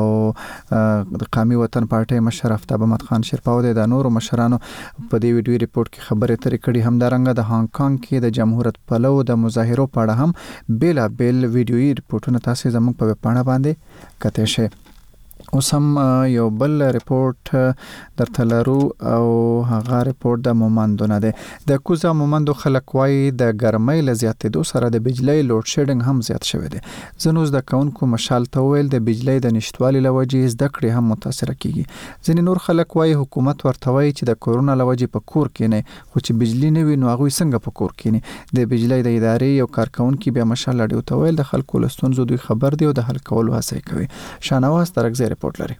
د قومي وطن پارټي مشر افتاب احمد خان شیرپاو دی. د نورو مشرانو په دې ویډیو ریپورت کې خبرې ترې کړي. همدارنګه د هانګ کانګ کې د جمهوریت پلو د مظاهرو په اړه هم بیل ویډیويي ریپورتونه تاسو زموږ په پاڼه باندې کته شي. اوس هم یو بل ریپورت درته لرو او هغه ریپورت د مومندونه دی. د کوزا مومندو خلک وایي د ګرمۍ له زیاتېدو سره د بجلی لوډ شیډینګ هم زیات شوی دی. ځینو زده کوونکو مشال ته ویل د بجلی د نشټوالي له وجې زده کړې هم متاثر کیږي. ځینې نور خلک وایي حکومت ورته وایي چې د کورونا له وجې په کور کې نه، خو چې بجلی نه وي نو هغه څنګه په کور کې نه. د بجلی د ادارې یو کارکونکو بیا مشال اړیو ته ویل د خلکو لستونزو دوی خبر دی او د حل کولو هڅه کوي. شانواز ترغزه ریپورت لري.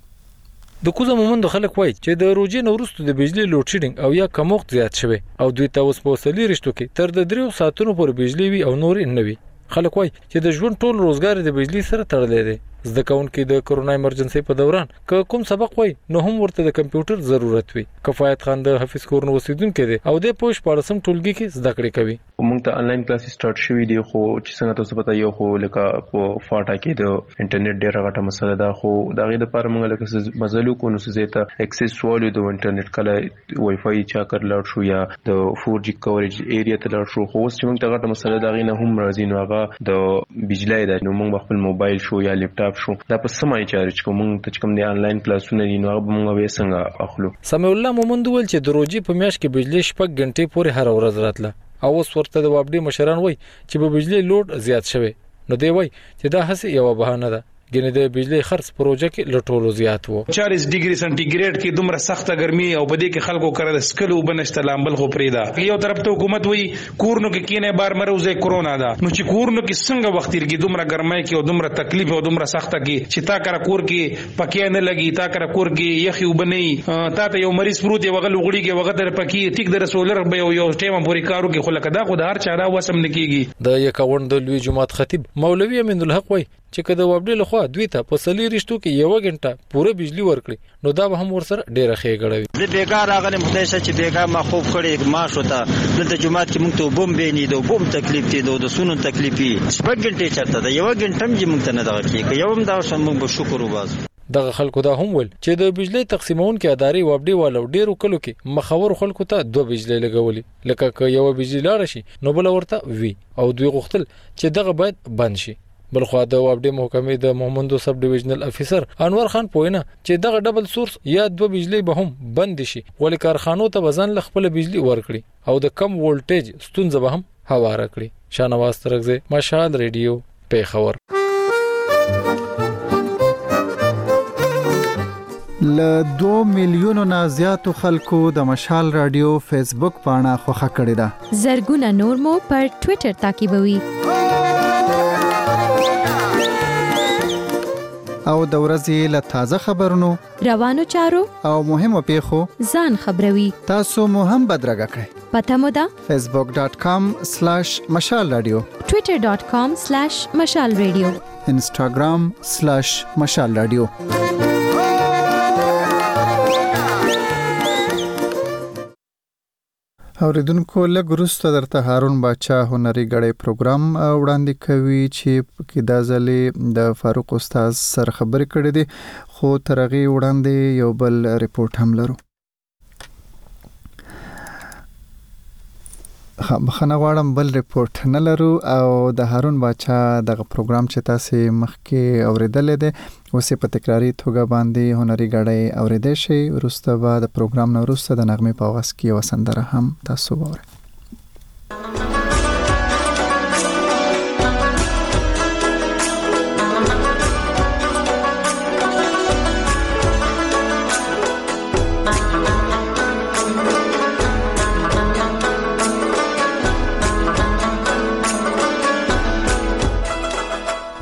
د کوزا مومندو خلک وایي چې د روزي نورستو د بجلی لوډ شیډینګ او یا کموخت زیات شوی او دوی ته اوس په وسلې رښتو کې تر د 3 ساعتونو پر بجلی وي او نور نه وي. خلک وایي چې د ژوند ټول روزګار د بجلی سره تړلی دی. زده کوونکي د کورونا ایمرجنسي په دوران که کوم سبق وای نو هم ورته د کمپیوټر ضرورت وي. کفایت خان د حفیظ کورن اوسیدونکو دی او د پوش پارسم ټولګي کې زده کړې کوي. موږ ته انلاین کلاس سٹارټ شوې دي خو چې څنګه تاسو پته یو خو لکه په فاټا کې د انټرنیټ ډیره غټه مسله ده خو دا غي د لپاره موږ لکه مزلو کو نو زیاته اکسس والو د انټرنیټ کله وای فای چا کړ لاړ شو یا د 4G کوریج ایریا ته لاړ شو. خو اوس چې موږ ته غټه مسله ده غي نه هم راځي نو هغه د بجلی ده. نو موږ خپل موبایل شو یا لپټاپ شو دا په سمای چارج کوم ته کوم د انلاین کلاسونه دي نو هغه موږ به څنګه اخلو. سمي الله مومند ول چې د روزي په میاشت کې بجلی شپږ غنټې پورې هر ورځ راتله او اوس ورته د وابډي مشران وای چې په بجلی لوډ زیات شوی. نو دی وای چې دا هسه یو بهانه ده ګنې د بجلی خرڅ پروژه کې لټولو زیات وو. 40 ډیګري سنټیګریډ کې دومره سخته ګرمي او بده کې خلکو کړه د سکلو بنشت لامبل خو پریدا. یو طرف ته حکومت وای کورنو کې کینه بار مروزه کورونا ده نو چې کورنو کې څنګه وخت تیرګي دومره ګرمای کې او دومره تکلیف او دومره سخته کې چې تا کړه کور کې پکې نه لګي تا کړه کور کې یخي وبني تا ته یو مریض پروت یو غل وګړي کې وغه در پکې ټیک در سولر به یو ټیم پوری کارو کې خلک دا خو د هر چا دا وسم نکېږي. د یکاوند د لوی جماعت خطیب مولوی امین الحق وای چې کله وابډي لخوا دوی ته په سلی رښتو کې یو غنټه پوره بجلی ورکړي نو دا به هم ورسره ډیره خېګړوي. د بیګار راغلم خدای سره چې بیګار ما خوب کړي ما شو ته د جماعت کې مونږ ته بوم بینی دو بوم تکلیف دي د سونو تکلیفي شپږ غنټه چرته دا یو غنټه چې مونږ ته نه دا کیږي یو هم دا سم مونږ شکر وباس. دغه خلکو دا هم ول چې د بجلی تقسیمون کې ادارې وابډي والو ډیرو کلو کې مخور خلکو ته 2 بجلی لګولي لکه یو بجلی لاړ شي نو بل ورته وی او دوی غوښتل چې دغه باید بند شي. بلخوا د وابډي محکمې د مومندو سب ډیویژنل افیسر انور خان پوینه چې دغه ډبل سورس یا 2 بجلی به هم بند شي ولې کارخانو ته وزن خپل بجلی ورکړي او د کم وولټیج ستونزه به هم هواره کړي. شانواز ترغزه مشال ریډیو پیښور. ل 2 میلیونو نه زیاتو خلکو د مشال رادیو فیسبوک پاڼه خوښه کړې ده. زرګونه نور مو پر ټوئیټر تعقیبوي او د ورځې له تازه خبرونو روانو چارو او مهمو پیښو ځان خبروي. تاسو مو هم بدرګه کړئ. پته مو ده facebook.com/مشال رادیو twitter.com/مشال رادیو instagram/مشال رادیو. اوریدونکو لږ وروسته درته هارون باچا هنري غړې پروګرام وړاندې کوي چې کې دا ځلې د فاروق استاد سره خبرې کړې دي خو ترغه وړاندې یو بل ریپورت هم لرو. بخنه غواړم بل ریپورت نه لرو او د هارون باچا دغه پروګرام چې تاسو مخکې اوریدل دي اوسې په تکراری توګه باندې هنري غړې اوریدل شي. وروسته به د پروګرام نه وروسته د نغمه په واس کې وسندره هم تاسو وره.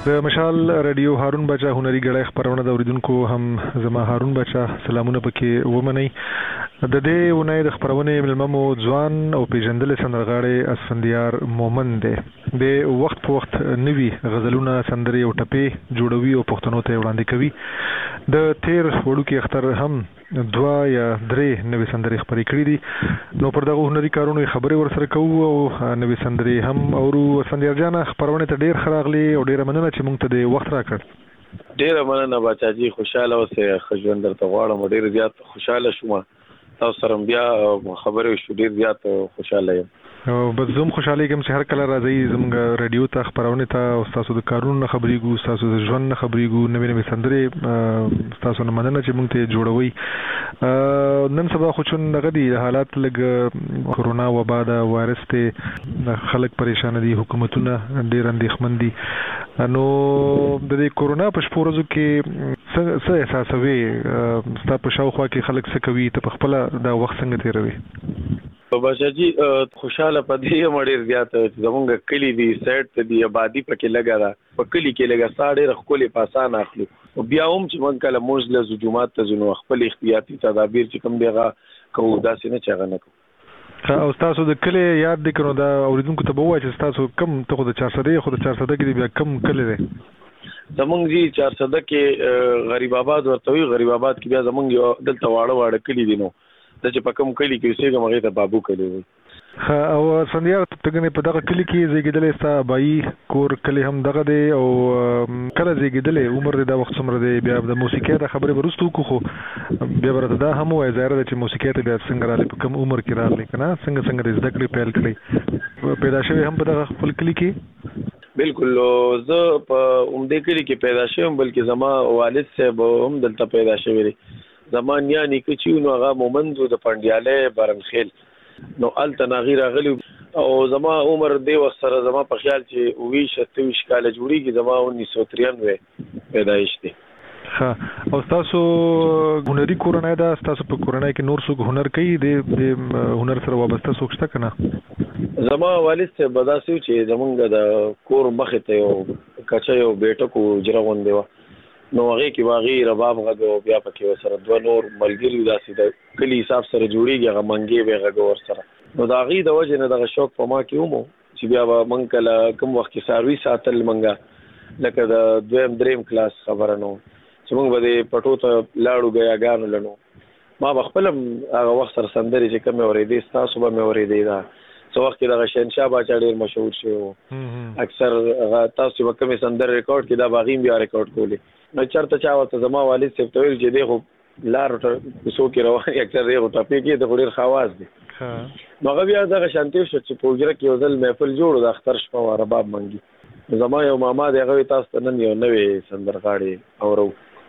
د مشال رادیو هارون بچا هنري غړې خبرونه د اوریدونکو هم زما هارون بچا سلامونه پکې ومني. د دې ونې د خبرونه ملممو ځوان او پیژندل سندرغاړي اسفندیار مومن دی. د وخت په وخت نوي غزلونه سندري او ټپې جوړوي او پښتنو ته وړاندې کوي. د تیر وړوکی اختر هم 2 یا 3 نوي سندري خبرې کړې دي. نو پر دغه هنري کارونو خبرې ورسره کوو او نوي سندري هم اورو. اسفندیار جان خبرونه ته ډیر خراغلي او ډیر مننه چې موږ ته د وخت راکړ. ډیر مننه بچا جی، خوشاله اوسه. خجوند درته غواړم، ډیر زیات خوشاله شوم. تاسو سره بیا خبرې شو، ډیر زیات خوشاله یم. او بس زوم خوشاله کوم چې هر کله راځي زموږ رادیو ته خبرونه ته او تاسو د کارونو خبرې ګو، تاسو د ژوند خبرې ګو، نوې سندري تاسو نه مننه چې موږ ته جوړوي. نن سبا خو چون دغه دي حالات لګ کورونا وبا د وایرس ته خلک پریشان دي، حکومتونه ډیر اندېښمن دي. نو د دې کورونا په شپو ورځو کې څه احساسوي؟ ستا په شاوخوا کې خلک څه کوي؟ ته په خپل دا وخت څنګه تیروي؟ بچا جی خوشاله پدې مړ زیات زمونږ کلی دی سیټ ته دی آبادی پکې لګا دا په کلی کې لګا ساړې رخولې پاسان اخلو. بیا هم چې مونږ کله موزله جمعات ته ځنو خپل احتیاطي تدابیر چې کوم دیغه کوو داسې نه چاغنه کوو. او تاسو د کلی یاد دي کړو دا اوریدونکو ته بوای چې تاسو کم ته خو د 400 خو د 400 کې بیا کم کلی دی زمونږ جی 400 کې غریب آباد ورته وي. غریب آباد کې بیا زمونږ یو دلته واړه کلی دي. نو د چې په کوم کلی کې اوسېږم هغه ته بابو کلی وي. او سندیار تګنې په دغه کلی کې زیږیدلې ستا بای کور کلی هم دغه دی او کله زیږیدلې عمر دې دا وخت څومره دی؟ بیا د موسیقۍ د خبرې ورستو کو خو بیا ورته دا هم وایي ظاهر ده چې موسیقۍ ته بیا څنګه راغلی، په کوم عمر کې راغلی کنه، څنګه د زده کړې پیل کړې، پیدا شوی هم په دغه خپل کلی کې؟ بالکل زه په عمدې کلی کې پیدا شوم، بلکې زما والد صاحب هم دلته پیدا شوی دی. زمان یا نیکه چې نو هغه مومندو د پنډیاله برنخیل نو الته ناغي راغلی او زما عمر دی وخت سره زما په خیال چې 27 کال جوړیږي. زما 1993 پیدایش دی. او تاسو هنري کورنۍ ده؟ تاسو په کورنۍ کې نور څوک هنر کوي؟ د هنر سره وابسته څوک شته کنه؟ زما والد صاحب بداسو چې زمونږ د کور مخې ته یو کچا یو بیٹکو جرغون دی نو هغه کې واغی رباب غو بیا پکې وسره دوه نور ملګری داسې د کلی حساب سره جوړیږي. هغه منګي به غو ور سره نو دا غي د وجه نه د شوق په ما کې ومو چې بیا مونږ کله کوم وخت کې سروي ساتل منګه لکه د 2-3 کلاس خبره نو چې مونږ به پټو ته لاړو غیاګانو لنو. ما بخپلم هغه وخت سره سندري چې کوم اورېدې تاسو به مې اورېدې دا څو وخت کې د شهنشاه باچا ډېر مشهور شو. اکثر تاسو به کوم سندر ریکارډ کې دا باغیم بیا ریکارډ کولې. نو چرته چا ورته زما والد صاحب ته ویل چې دی خو لار څو کې روان اکثر دی ټاپې کې د ډېر خواص دي. نو هغه بیا دغه شانتي شو چې پروګرام کې وزل محفل جوړو د اختر شپه و رباب منګي. زما یو ماما دی هغه تاسو ته نن یو نوې سندرغاړي اورو.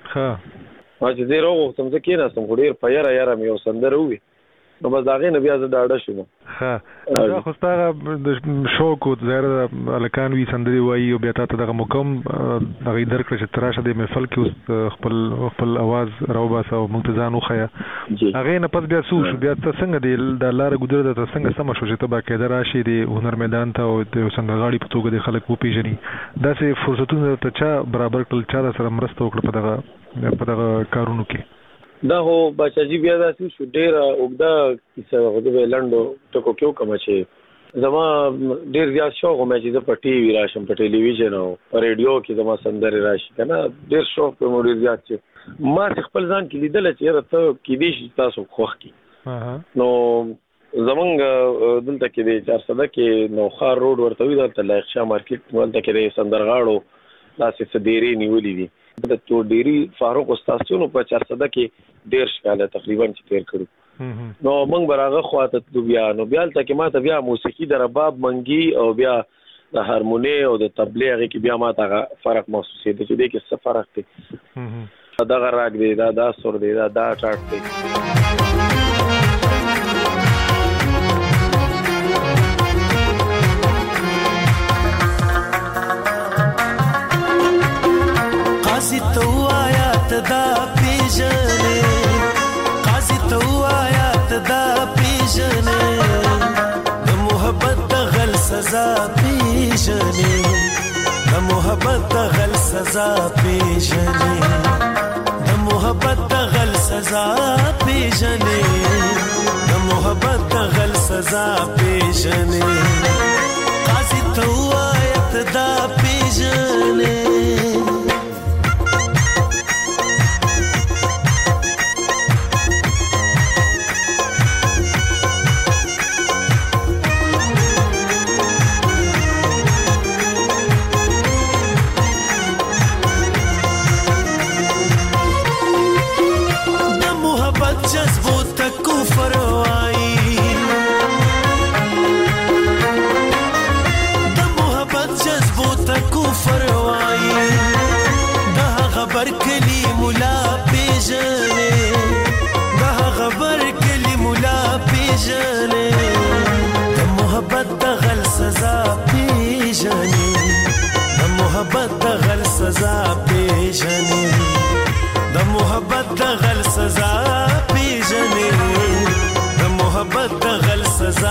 ما چې زه روغ تم ځکه کې ناستم خو ډېر په یاره مې یو سندر وي. نو بس داغه نه بیا زه داړه شوم. دا خو ستاره د شوق او زړه الکان وی سندري وایي او بیا ته دغه مقام دغه درکړه چې تراشه د محفل کې خپل आवाज راوباسه او منتظانو خیا هغه نه پس بیا سو شو. بیا ته څنګه دی د لار ګذر د څنګه سم شو چې ته باقاعده راشي د هنر میدان ته او د سندرغاړي په توګه د خلک وو پیژني؟ داسې فرصتونه ته چا برابر کړل، چا سره مرسته وکړه په دغه کارونو کې؟ دا هو بچا جی بیا داسې شو ډېر اوږده کیسه غوډه لنډو ټکو کېو کوم چې زما ډېر زیات شوق مې چې زه په ټي وي راشم، په ټلویزیون او په ریډیو کې زما سندري راشي کنه. ډېر شوق په مو ډېر زیات چې ما خپل ځان کې لیدل چې راته کې دې تاسو خوښ کی. نو زمونږ دلته کې د 400 کې نو خار روډ ورته وي دلته لایق شاه مارکیټ ولته کې د سندرغاړو داسې سديري نیولې دي. د تو ډيري فاروق استادونو په 400 کې ډېر شاله تقریبا چې تیر کړو. نو موږ براغه خواته بیا نو بیا تل کې ماته بیا موسیقي د رباب منګي او بیا د هارمونی او د تبلیغ کې بیا ماته فرق محسوسې دي چې د کې څه فرق دی. دا غراګ دی دا سور دی دا ټاټ دی. قاضي تو آیات دا پیژنې، قاضي تو آیات دا پیژنې، د محبت د غل سزا پیژنې، د محبت محبت د غل سزا پیژنې د محبت د غل سزا پیژنې د محبت د غل سزا پیژنې قاضي ته وایه ته دا پیژنې محبت د غل سزا پیژنې د محبت د غل سزا پیژنې د محبت د غل سزا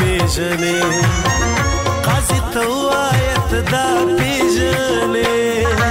پیژنې قاضي ته وایه ته دا پیژنې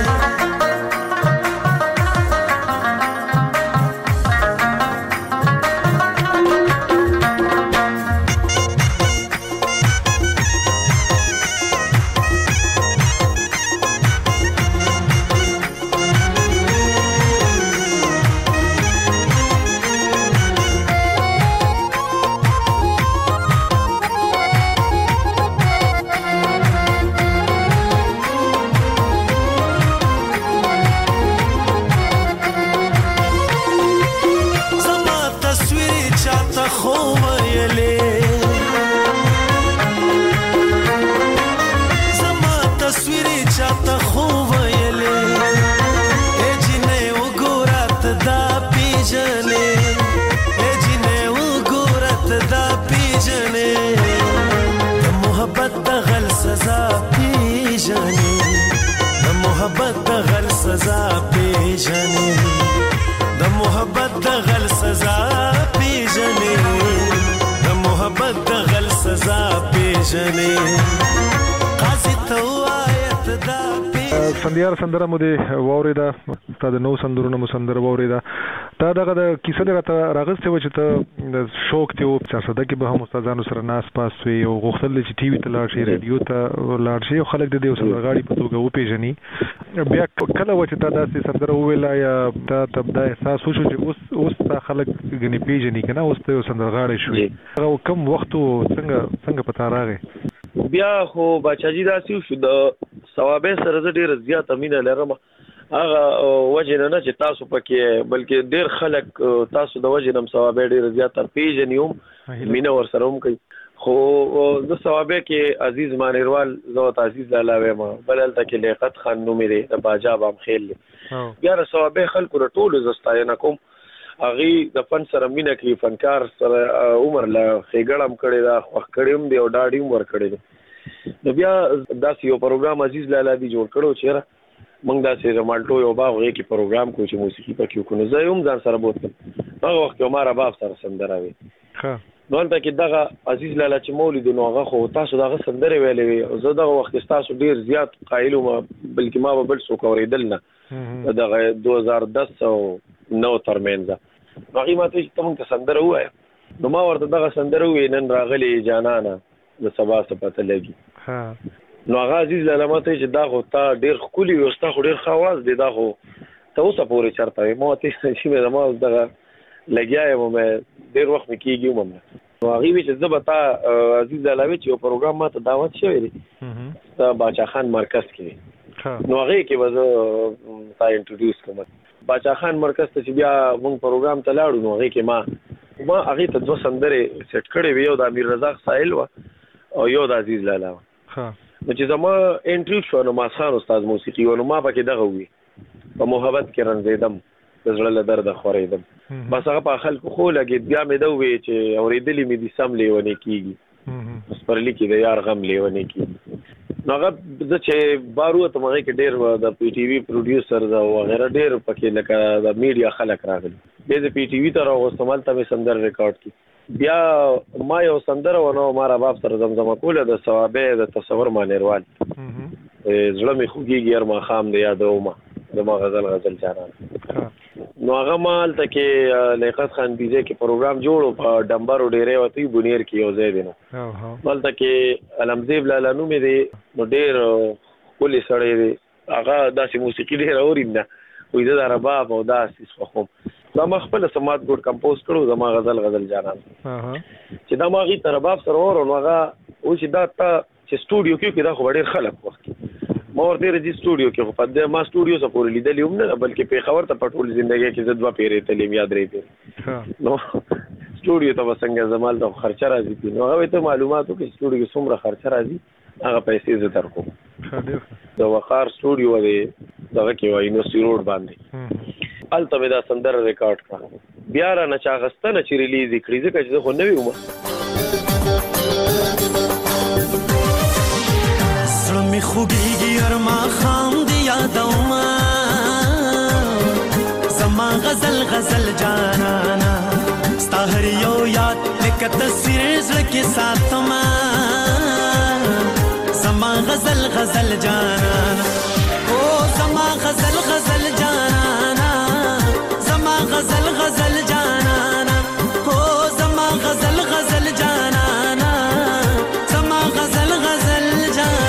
سندیار سندره مو دې واورېده تا د نو سندرونه مو سندره واورېده تا دغه د کیسه دې راته راغستې وه چې ته د شوق دې و چارسده کې به هم استادانو سره ناست پاست وې او غوښتل دې چې ټي وي ته لاړ شې ریډیو ته لاړ شې او خلک دې د یو سندرغاړي په توګه وپېژني بیا کله وه چې تا داسې سندره وویله یا تا دا احساس وشو چې اوس تا خلک ګنې پېژني که نه اوس ته یو سندرغاړی شوې هغه کم وخت و څنګه په تا راغې بیا خو باچاجي داسې وشو د ثوابې سره زه ډېره زیاته مینه لرم هغه وجې نه چې تاسو پکې بلکې ډېر خلک تاسو د وجې نه هم ثوابې ډېره زیاته پېژني هم مینه ورسره هم کوي خو زه ثوابې کې عزیز مانیروال زه ورته عزیز لالا وایم بل هلته کې لیاقت خان نوم یې دی د باجا بام خیل دی بیا د ثوابې خلکو د ټولو زه ستاینه کوم هغې د فن سره مینه کوي فنکار سره عمر له ښېګړه هم کړې ده خوښ کړی هم دی او ډاډ هم ورکړی دی نو بیا داسې یو پروګرام عزیز لالا دی جوړ کړو چېرې موږ داسې د مالټو یو باغ هغې کې پروګرام کوو چې موسیقي پکې وکړو نو زه یې هم ځان سره بوتلم هغه وخت کې عمر اباب سره سندره وې نو هلته کې دغه عزیز لالا چې مو ولیدو نو هغه خو تاسو دغه سندرې ویلې وې زه دغه وخت کې ستاسو ډېر زیات قایل وم بلکې ما به بل څوک اورېدل نه دغه 2010 او 9 ترمنځه نو هغې ما ته چې ته موږ ته سندره ووایه نو ما ورته دغه سندره وویې نن راغلې جانانه د سبا څه پته لګي نو هغه عزیز لالا ما ته چې دا خو تا ډېر ښکلي وي او ستا خو ډېر ښه اواز دی دا خو ته اوسه پورې چېرته وې ما ورته چې مې زما اوس دغه لګیا یم ډېر وخت مې کېږي هم نو هغې وی چې زه به تا عزیز لالا وی چې یو پروګرام ما ته دعوت شوی دی ستا باچا خان مرکز کې نو هغې کې به زه تا انټروډیوس کړم باچا خان مرکز ته چې بیا موږ پروګرام ته لاړو نو هغې کې ما هغې ته 2 سندرې سیټ کړې وې یو د امیر رزاق ساحل وه او یو د عزیز لالا وه نو چې زما انټریو شوه نو ماسخان استاد موسیقي و نو ما پکې دغه وي په محبت کې رنځېدم د زړه له درده خورېدم بس هغه په خلکو خو لګېد بیا مې ده وویې چې اورېدلي مې دي سم لیونې کېږي سپرلي کې د یار غم لیونې کېږي نو هغه زه چې بار ووتم هغې کې ډېر د پی ټي وي پروډیوسرز او وغیره ډېر پکې لکه د میډیا خلک راغلي بیا زه پی ټي وي ته راوغوستم هلته مې سندر ریکارډ کړي بیا ما یو سندره ونه عمر اباب سره زمزمه کوله د ثوابې د تصور مانیروال زړه مې خوږیږي هر ماښام د یادومه زما غزل جانان. نو هغه مال ته کې لیاقت خان بیزه کې پروګرام جوړو په ډمبر ډیرې وتی بنیر کې یو ځای دی نو مال ته کې علمزیب لالا نو مې دی نو ډیر کلی سړی دی هغه داسې موسیقي ډیر اورینده وې د رباب او داسې خو دا ما خپل سماعت ګډ کمپوز کړو زما غزل جانان چې دا ما غي رباب سره ورو نو هغه او چې دا چې سټوډیو کې دا خو ډیر خلک وخت ما ورته رجی سټوډیو کې په دې ما سټوډیو څخه پورې لیدلې هم نه بلکې په خبر ته پټول ژوندۍ کې زدوا پیرې تلیم یاد رہی نو سټوډیو ته وسنګ زمال د خرچه راځي نو هغه ته معلوماتو کې سټوډیو کې څومره خرچه راځي هغه پیسې زه درکوم د وقار سټوډیو دی دغه کې وای نو سی روډ باندې الته دا سندر ریکارډ کړ بیا را نه چا غستنه چې ریلیز کړی ځکه چې خو نوې ومه می خوبیگی ارما خام دی یادوما زما غزل جانانا ستا هر یو یاد لکه تصویر زړه کې ساتما زما غزل جانانا او زما غزل جانانا زما غزل جانانا او زما غزل جانانا زما غزل جانانا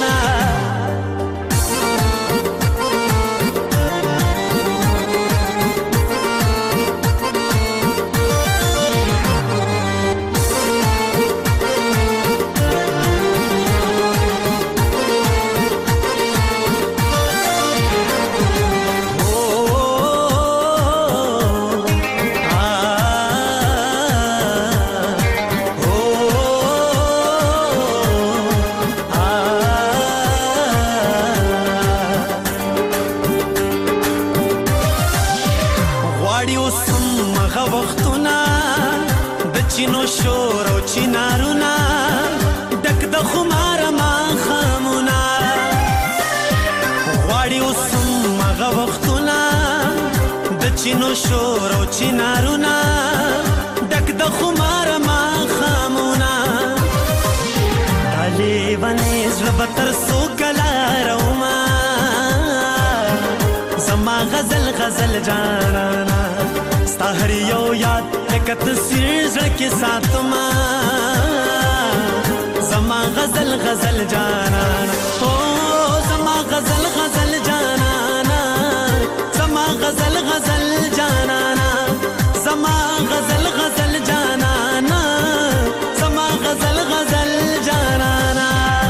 چینو شور او چینارونا دک د خمار ما خامونا غواړي اوسم مغه وختونه د چینو شور او چینارونا دک د خمار ما خامونا دالي ونې زړه بتر سو کلا روما زما غزل جانانا ستا هر یو یاد لکه تصویر زړه کې ساتما زما غزل جانانا او زما غزل جانانا زما غزل جانانا زما غزل جانانا زما غزل جانانا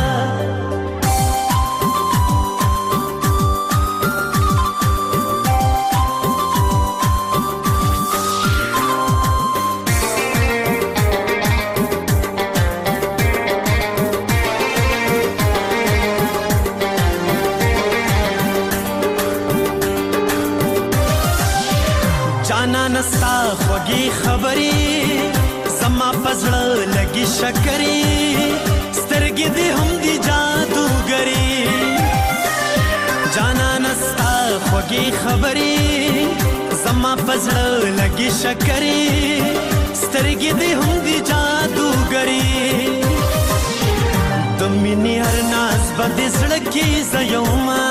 نستا خوږی خبرې زما پزړه لګي شکرې سترګې دې هم دي جادوګرې جانا نستا خوږی خبرې زما پزړه لګي شکرې سترګې دې هم دي جادوګرې د مینې هر ناز به دې زړه کې زیوما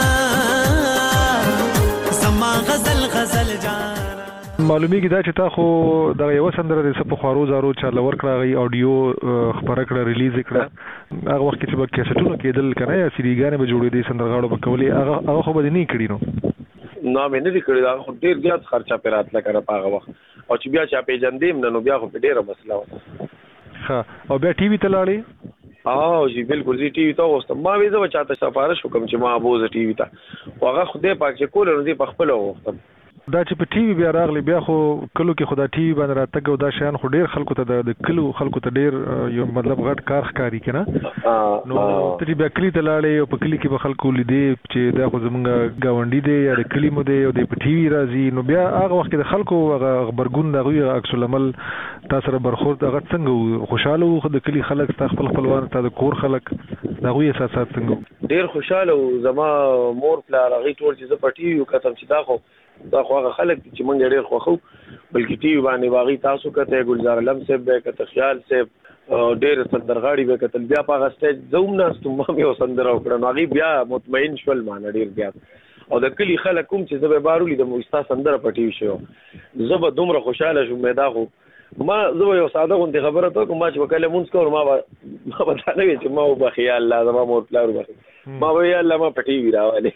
زما غزل جان معلومیږي دا چې تا خو دا یو سندره د سپو خارو زارو چا لور کړه غي اډیو خبره کړه ریلیز کړه هغه وخت چې به کیسټونه کېدل کنه یا سیریګانې به جوړې دي سندرغاړو په کولې هغه خو به نه کړی نو مې نه کړی دا خو ډیر زیات خرچه پیرات لکه په هغه وخت او چې بیا چا پیجندیم نو بیا خو ډیره مسله و ها او بیا ټي وي ته لاړې جی بالکل زی ټي وي ته وستم ما ویزه چاته سفارش وکم چې ما ابوز ټي وي ته واغه خدای پاک چې کول نو دې په خپل وختم دا چې په ټي وي بیا راغلی بیا خو کلو کې خدا ټي وي باندې راتګ او دا شیان خو ډیر خلکو ته د کلو خلکو ته ډیر یو مطلب غټ کار ښکاری کنه نو ته بیا کلی ته لاړې او په کلی کې به خلکو لیدې چې دا خو زمونږ گاونډي دی یا د کلی مو دی او د په ټي وي راځي نو بیا هغه وخت د خلکو هغه خبرګون دغه عکس العمل تاسو سره برخورد هغه څنګه خوشاله خو د کلی خلک تاسو خپلوان تاسو کور خلک دغه احساسات څنګه ډیر خوشاله زما مور پلار هغه ټول چې زه په ټي وي کتم چې دا خو هغه خلک چې مونږ ډېر خوښو بلکې ټي وي باندې باغی تاسو کته ګلزار علم صاحب به کته خیال صاحب ډېر سندرغاړي به کتل بیا په هغه سټیج زوم ناستم ما یو سندره وکړه نو هغې بیا مطمئن شول ما نه ډېر زیات او د کلي خلک کوم چې زه به بارولي د ستا سندره په ټي وي شو زه به دومره خوشحاله شوم دا خو زه به یو ساده غوندې خبره ته وکړم ما چې به کله لمونځ کوم ما به دا نه وي چې ما وبخي یا الله زما مور پلار وبخي ما به یا الله ما په ټي وي راولې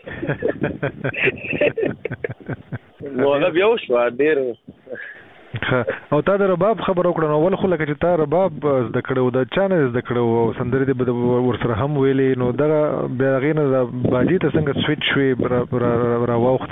نو هغه بیا وشوه ډېر او تا د رباب خبر وکړه نو ول خو لکه چې تا رباب زده کړو د چا نه زده کړو او سندرې دې ورسره هم ویلې نو دغه بیا هغې نه د باجي ته څنګه سویچ شوې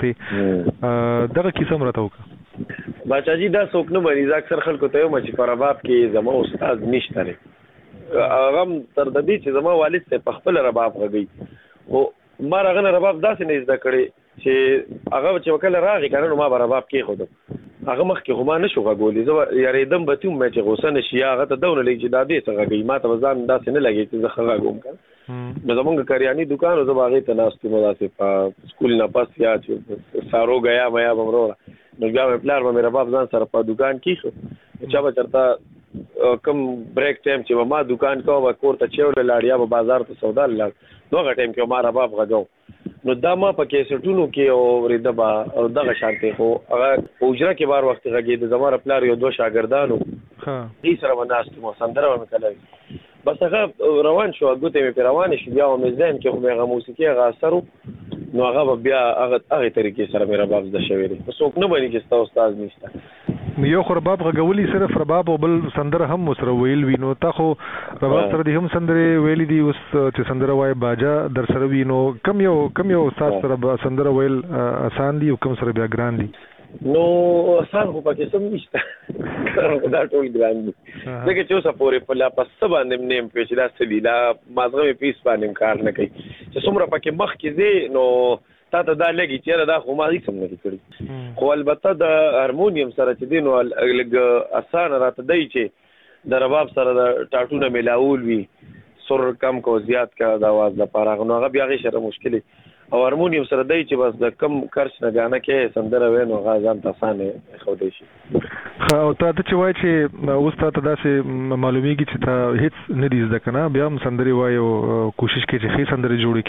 راواوښتې دغه کیسه هم راته وکړه باچاجي دا څوک نه مني زه اکثر خلکو ته وایم چې په رباب کې زما استاد نشته دی هغه هم تر د دې چې زما والد صاحب په خپله رباب غږوي خو ما هغه نه رباب داسې نه زده کړی چې هغه چې کله راغی که نه نو ما به رباب کېښودم هغه مخکې خو ما نه شو غږولی زه یارېدم به تیم چې غوسه نه شي یا هغه ته دونه لګي چې دا دې څه غږوي ما ته به ځان داسې نه لګي چې زه ښه غږوم که نو زمونږ کریاني دوکان و زه به هغې ته ناست وم داسې په سکول نه پس یا چې سارو ګیا میا به وروره نو بیا مې پلار به مې رباب ځان سره په دوکان کېښو چا به چېرته کم بریک ټایم چې به ما دوکان کوه به کور ته چیوله لاړ یا به بازار ته سودا لاړ نو هغه ټایم کې ما رباب غږوم نو دا ما په کیسټونو کې اورېده به او دغه شانتې خو هغه په حجره کې بار وخت غږېده زما پلار یو 2 شاګردان وو دې سره به ناست وم سندره به مې کله بس هغه روان شو ګوتې مې پرې روانې شو بیا مې ذهن کې خو مې هغه موسیقي هغه اثر و نو هغه به بیا هغې طریقې سره مې رباب زده شوی دی څوک نه بني چې ستا استاد نشته یو خو رباب غږولي صرف رباب او بل سندره هم ورسره ویل وي نو تا خو رباب سره دې هم سندرې ویلي دي اوس چې سندره وایي باجا در سره وي نو کم یو استاد سره سندره ویل اسان دي او کم سره بیا ګران دي نو اسان خو پکې څه نشته دا ټول ګران دي ځکه چې اوسه پورې په لا پس باندې مې نیم پېچ دا څه دي دا مازغه مې پیس باندې کار نه کوي چې څومره پکې مخکې ځې نو تا ته دا لګي چې دا خو ما هیڅ هم نه کړی خو البته د هارمونیم سره چې دی نو لږ اسانه راته دی چې د رباب سره د ټاټونه ملاول وي سر کم کو زیات کا د اواز لپاره نو هغه بیا غي شره مشکل او هارمونیم سره دی چې بس د کم کرش نه غانه کې سندره وینو هغه ځان ته اسانه خو دی شي او ته چې وای چې اوس ته داسې معلومیږي چې ته هیڅ نه دي زده کنه بیا هم سندري وایو کوشش کوي چې ښه سندري جوړ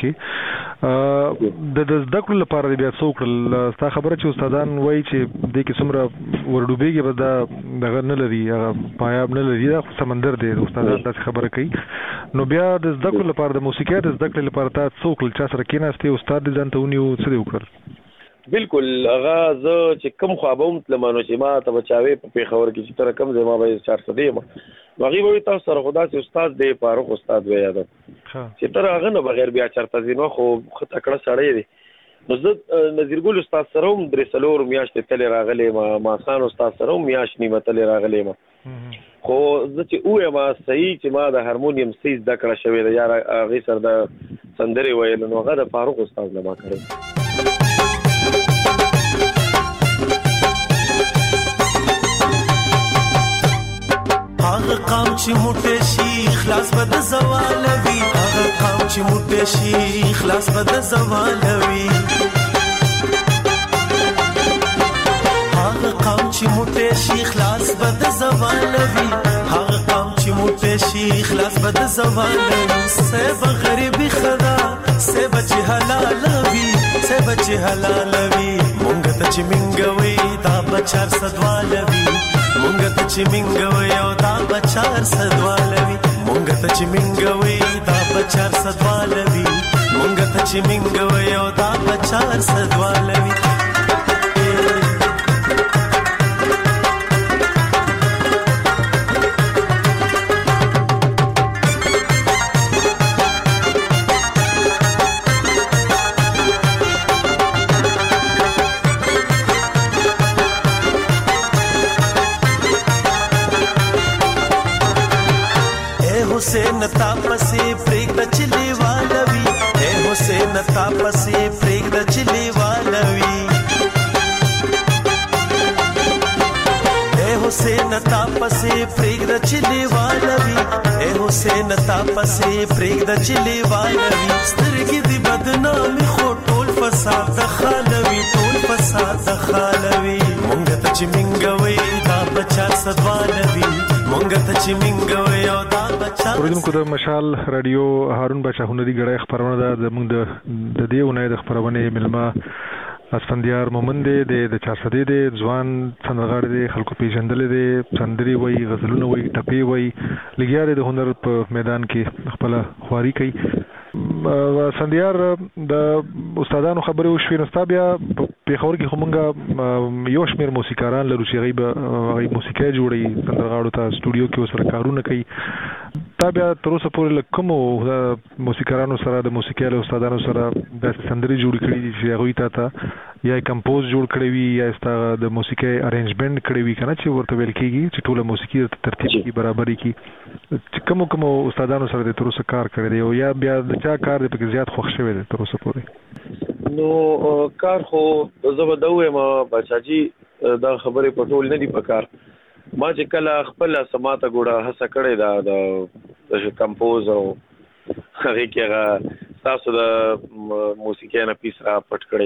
کړي د زده کړو لپاره بیا څو کړل ستا خبره چې استادان وایي چې دې کې څومره ورډوبېږي به دا دغه نه لري هغه پایاب نه لري دا سمندر دی استادان داسې خبره کوي نو بیا د زده کړو لپاره د موسیقۍ د زده کړې لپاره تا څو کړل چا سره کېناستې استاد دې ځان ته ونیو څه دې وکړل بالکل هغه زه چې کم خوا به هم تلم نو چې ما ته به چاوې په پېښور کې چې تر کم ځای ما به 400 یم نو هغې به وي تاسو سره خو داسې استاد دی فاروق استاد به یادم چې تر هغه نه بغیر بیا چېرته ځي نو خو ښه تکړه سړی دی نو زه نظیرګل استاد سره هم 3 میاشتې تلې راغلی یم ماسان استاد سره هم میاشت نیمه تلې راغلی یم خو زه چې ووایم صحیح چې ما د هارمونیم صحیح زده کړه شوې ده یا هغې سره د سندرې ویلو نو هغه د فاروق استاد نه ما کړی هغه قام چې موټه شي خلاص به د زوالوي هغه قام چې موټه شي خلاص به د زوالوي هغه قام چې موټه شي خلاص به د زوالوي هغه قام چې موټه شي خلاص به د زوالوي سبا غریبي خدا سبا چې حلالوي سبا چې حلالوي مونږ ته چې منګوي دا بچار صدوالوي مونږ ته چې منګوي او دا بچار صدوالوي مونږ ته چې منګوي دا بچار صدوالوي مونږ ته چې منګوي او دا بچار صدوالوي حسین تاپسی پریک د چلی والوی اے حسین تاپسی پریک د چلی والوی اے حسین تاپسی پریک د چلی والوی اے حسین تاپسی پریک د چلی والوی سترګې دی بدنامي خو ټول فساد خالوی ټول فساد خالوی مونږ ته چې منګوي دا بچا صدوالوي مونږ ته چې منګوي او دا اوریدونکو د مشال رادیو هارون بچا هنري غړی خبرونه ده زموږ د دې ونې د خبرونه ملما اسفندیار مومند د چارسدې د ځوان سندرغاړي د خلکو پیژندل دي سندري وای غزلونه وای ټپي وای لګیار د هنر په میدان کې خپل خواري کوي سندیار د استادانو خبرې وشوي نو بیا په خبر کې همغه یو شمیر موسیقاران لرو چې غیب موسیقي جوړي سندرغاړو ته سټوډیو کې وسره کارونه کوي بیا تر اوسه پورې کوم موسیقارانو سره د موسیقي له استادانو سره د سندري جوړ کړي دي چې هغه ته یا کمپوز جوړ کړی وي یا د موسیقي ارینجمنت کړی وي کنه چې ورته ویل کېږي چې ټول موسیقي ترتیب کی برابرۍ کی کوم استادانو سره د تر اوسه کار کړی دی او یا بیا د چا کار د پکې زیات خوښ شوی دی تر اوسه پورې نو کار خو زبردوي ما بچاجي دا خبره پټول نه دی پکار ما چې کله خپل سماته ګوړه هڅه کړې دا د کمپوز او هغه کې تاسو د موسیقي نه پیس را پټ کړی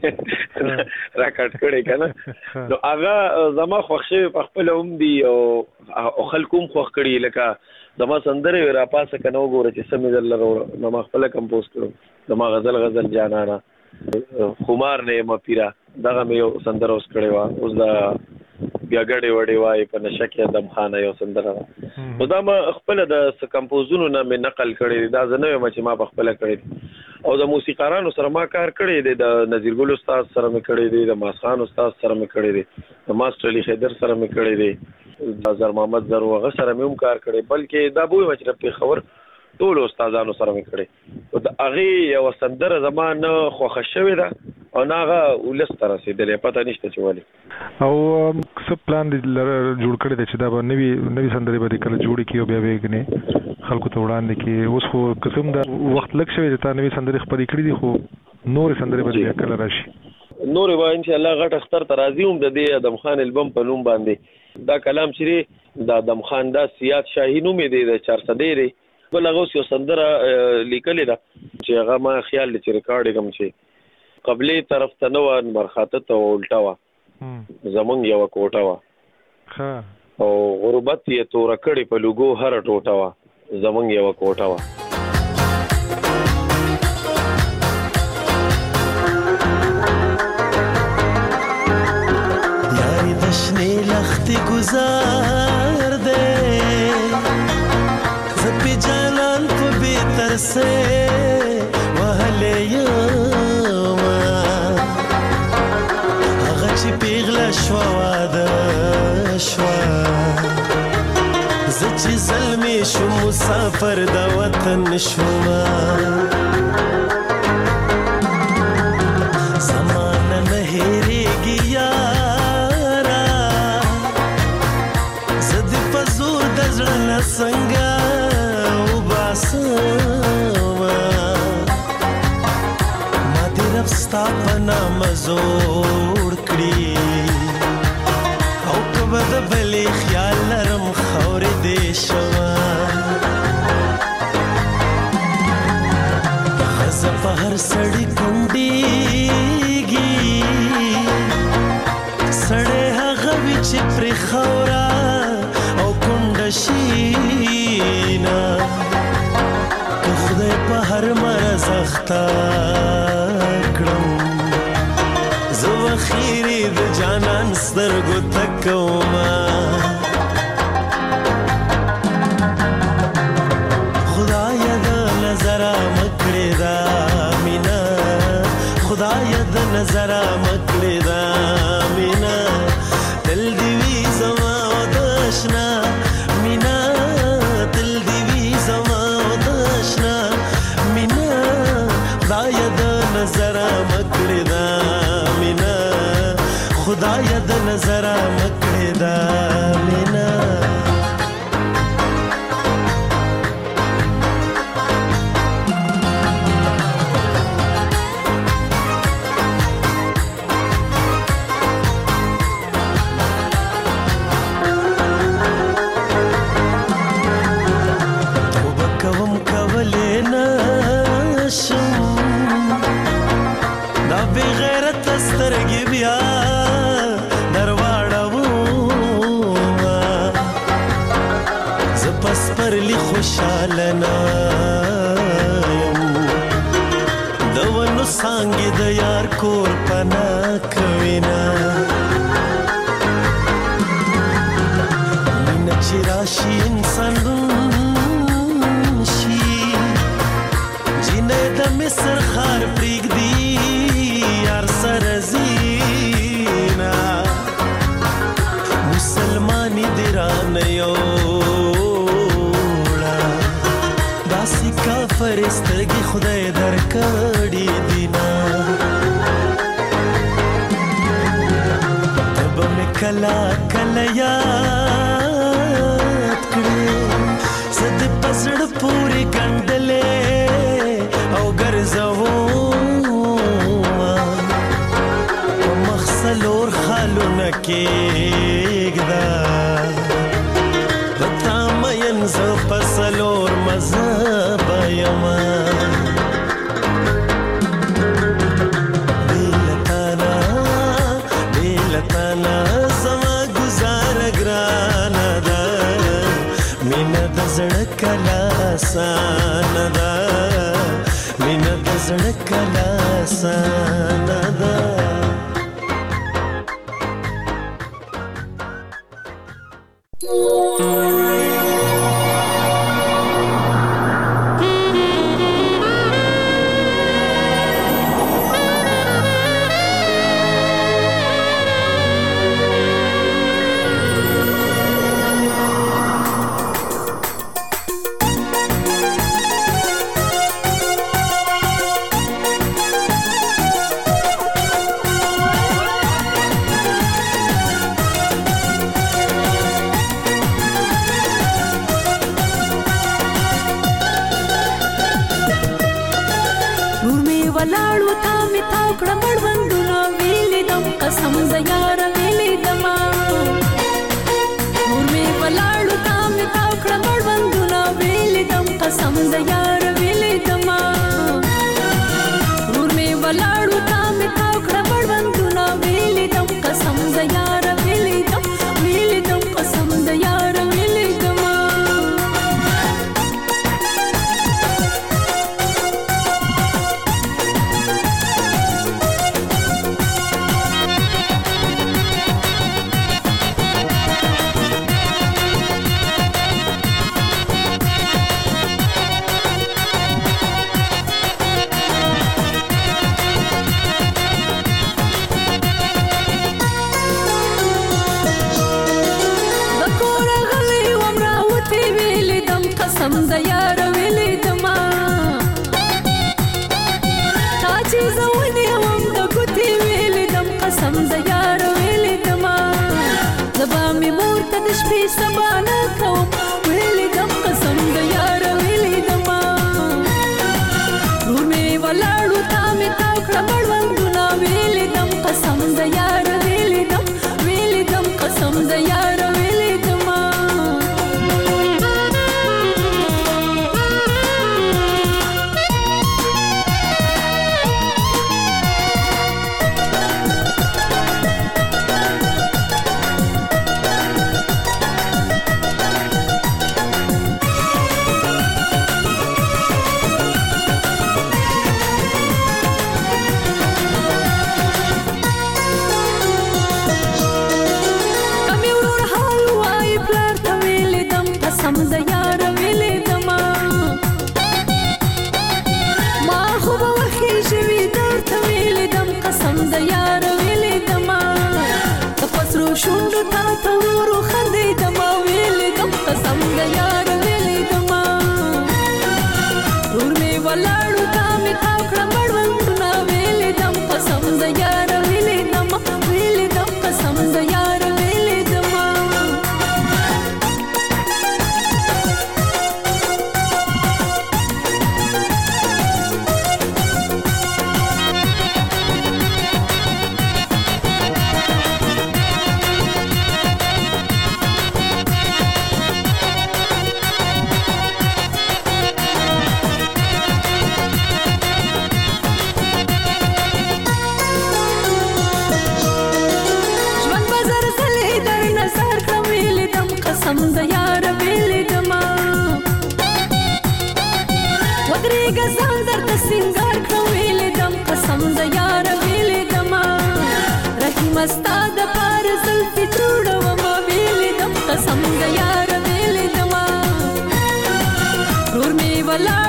را کټ کړی کنه نو هغه زما خوښه په خپل هم دی او خلکوم خوښ کړی لکه زما سندره را پاسه کنه وګوره چې سمې درلره نو ما خپل کمپوز کړو زما غزل جانانا خمار نه ما پیرا دغه مې یو سندره اوس کړی و اوس دا بیا غړې وړې وای په نشه کې دم خانه یو سندره نو دا ما خپل د کمپوزونو نه مې نقل کړی دا زنه ما چې ما په خپل کړی او د موسیقارانو سره ما کار کړی دی د نذیر ګل استاد سره مې کړی دی د ماسخان استاد سره مې کړی دی د ماستر علي خیدر سره مې کړی دی د زر محمد زرو هغه سره مې هم کار کړی بلکې دا بوې مچ په خبر ټول استادانو سره مې کړی او د هغه یو سندره زمانه خوښ شوې ده او ناغه ولست رسیدلې پته نشته چې ولی او څه پلان جوړ کړی دی چې دا به نوی سندري به کله جوړ کیو بیا وګني خلکو ته وړاندې کې اوس خو قسم دا وخت لږ شوی چې تا نوی سندري خپرې کړې دي خو نور سندري به کله راشي نور به ان شاء الله غټ اختر ترازی هم د دې ادم خان البم په نوم باندې دا کلام شری د ادم خان دا سیاد شاهین مې دی د 400 دی بل هغه یو سندره لیکلې ده چې هغه ما خیال لري چې ریکارډ کوم شي قبلي طرف ته نو مرخاته ته الټا وا زمونږ یو کوټه وا او غربت یې تور کړي په لوګو هر ټوټه وا زمونږ یو کوټه وا یاري دشنې لخت گزار دے زپی جانان په بهتر سے وهله یما هغه چې پیغله شو واده شو زچ زلمی شو مسافر د وطن شوما زمانه نه هېریږي یارا زد فزور د زړه څنګه وباسما ما دې رب ستا په نام زوړ کړي او کبه د بلې خیال لرم خورې دې شما خزه په هر سړی کونډېږي سړی هغه وي چې پرې خاوره او کونډه شي نه که خدای په هر مرض اخته کړم زه وخیرې د جانان سترګو ته کومه خدای د نظر مکړې دا مینا خدای د نظر مکړې دا مینا تل دی وی زما دشنا مینا تل دی وی زما دشنا مینا خدای د نظر مکړې دا مینا خدای د نظر مکړې دا مینا سترګې بیا درواړو سپرلی خوشاله نایم د ونو څانګې د یار کور پناه کوي نه مینه چې راشي انسان شي جینۍ د مصر ښار پرېږدي یار سره زینا مسلمانی دی رانه یوړه داسې کافر سترګې خدای درکړي دینا ته به مې کله کله یاد کړې زه دې په زړه پورې ګنډلې او ګرځومه په مخ څلور خالونه کېږده په تا مین زه په څلور مذهبه یمه بې له تانه زما ګزاره ګرانه ده مینه د زړه کله اسانه ده مینه د زړه کله اسانه ده ودرېږه ځان درته سینګار کړم ویلې دم قسم د یاره ویلې دمه رحیمه ستا دپاره زلفې جوړومه ویلې دم قسم د یاره ویلې دمه ورور مې ولاړ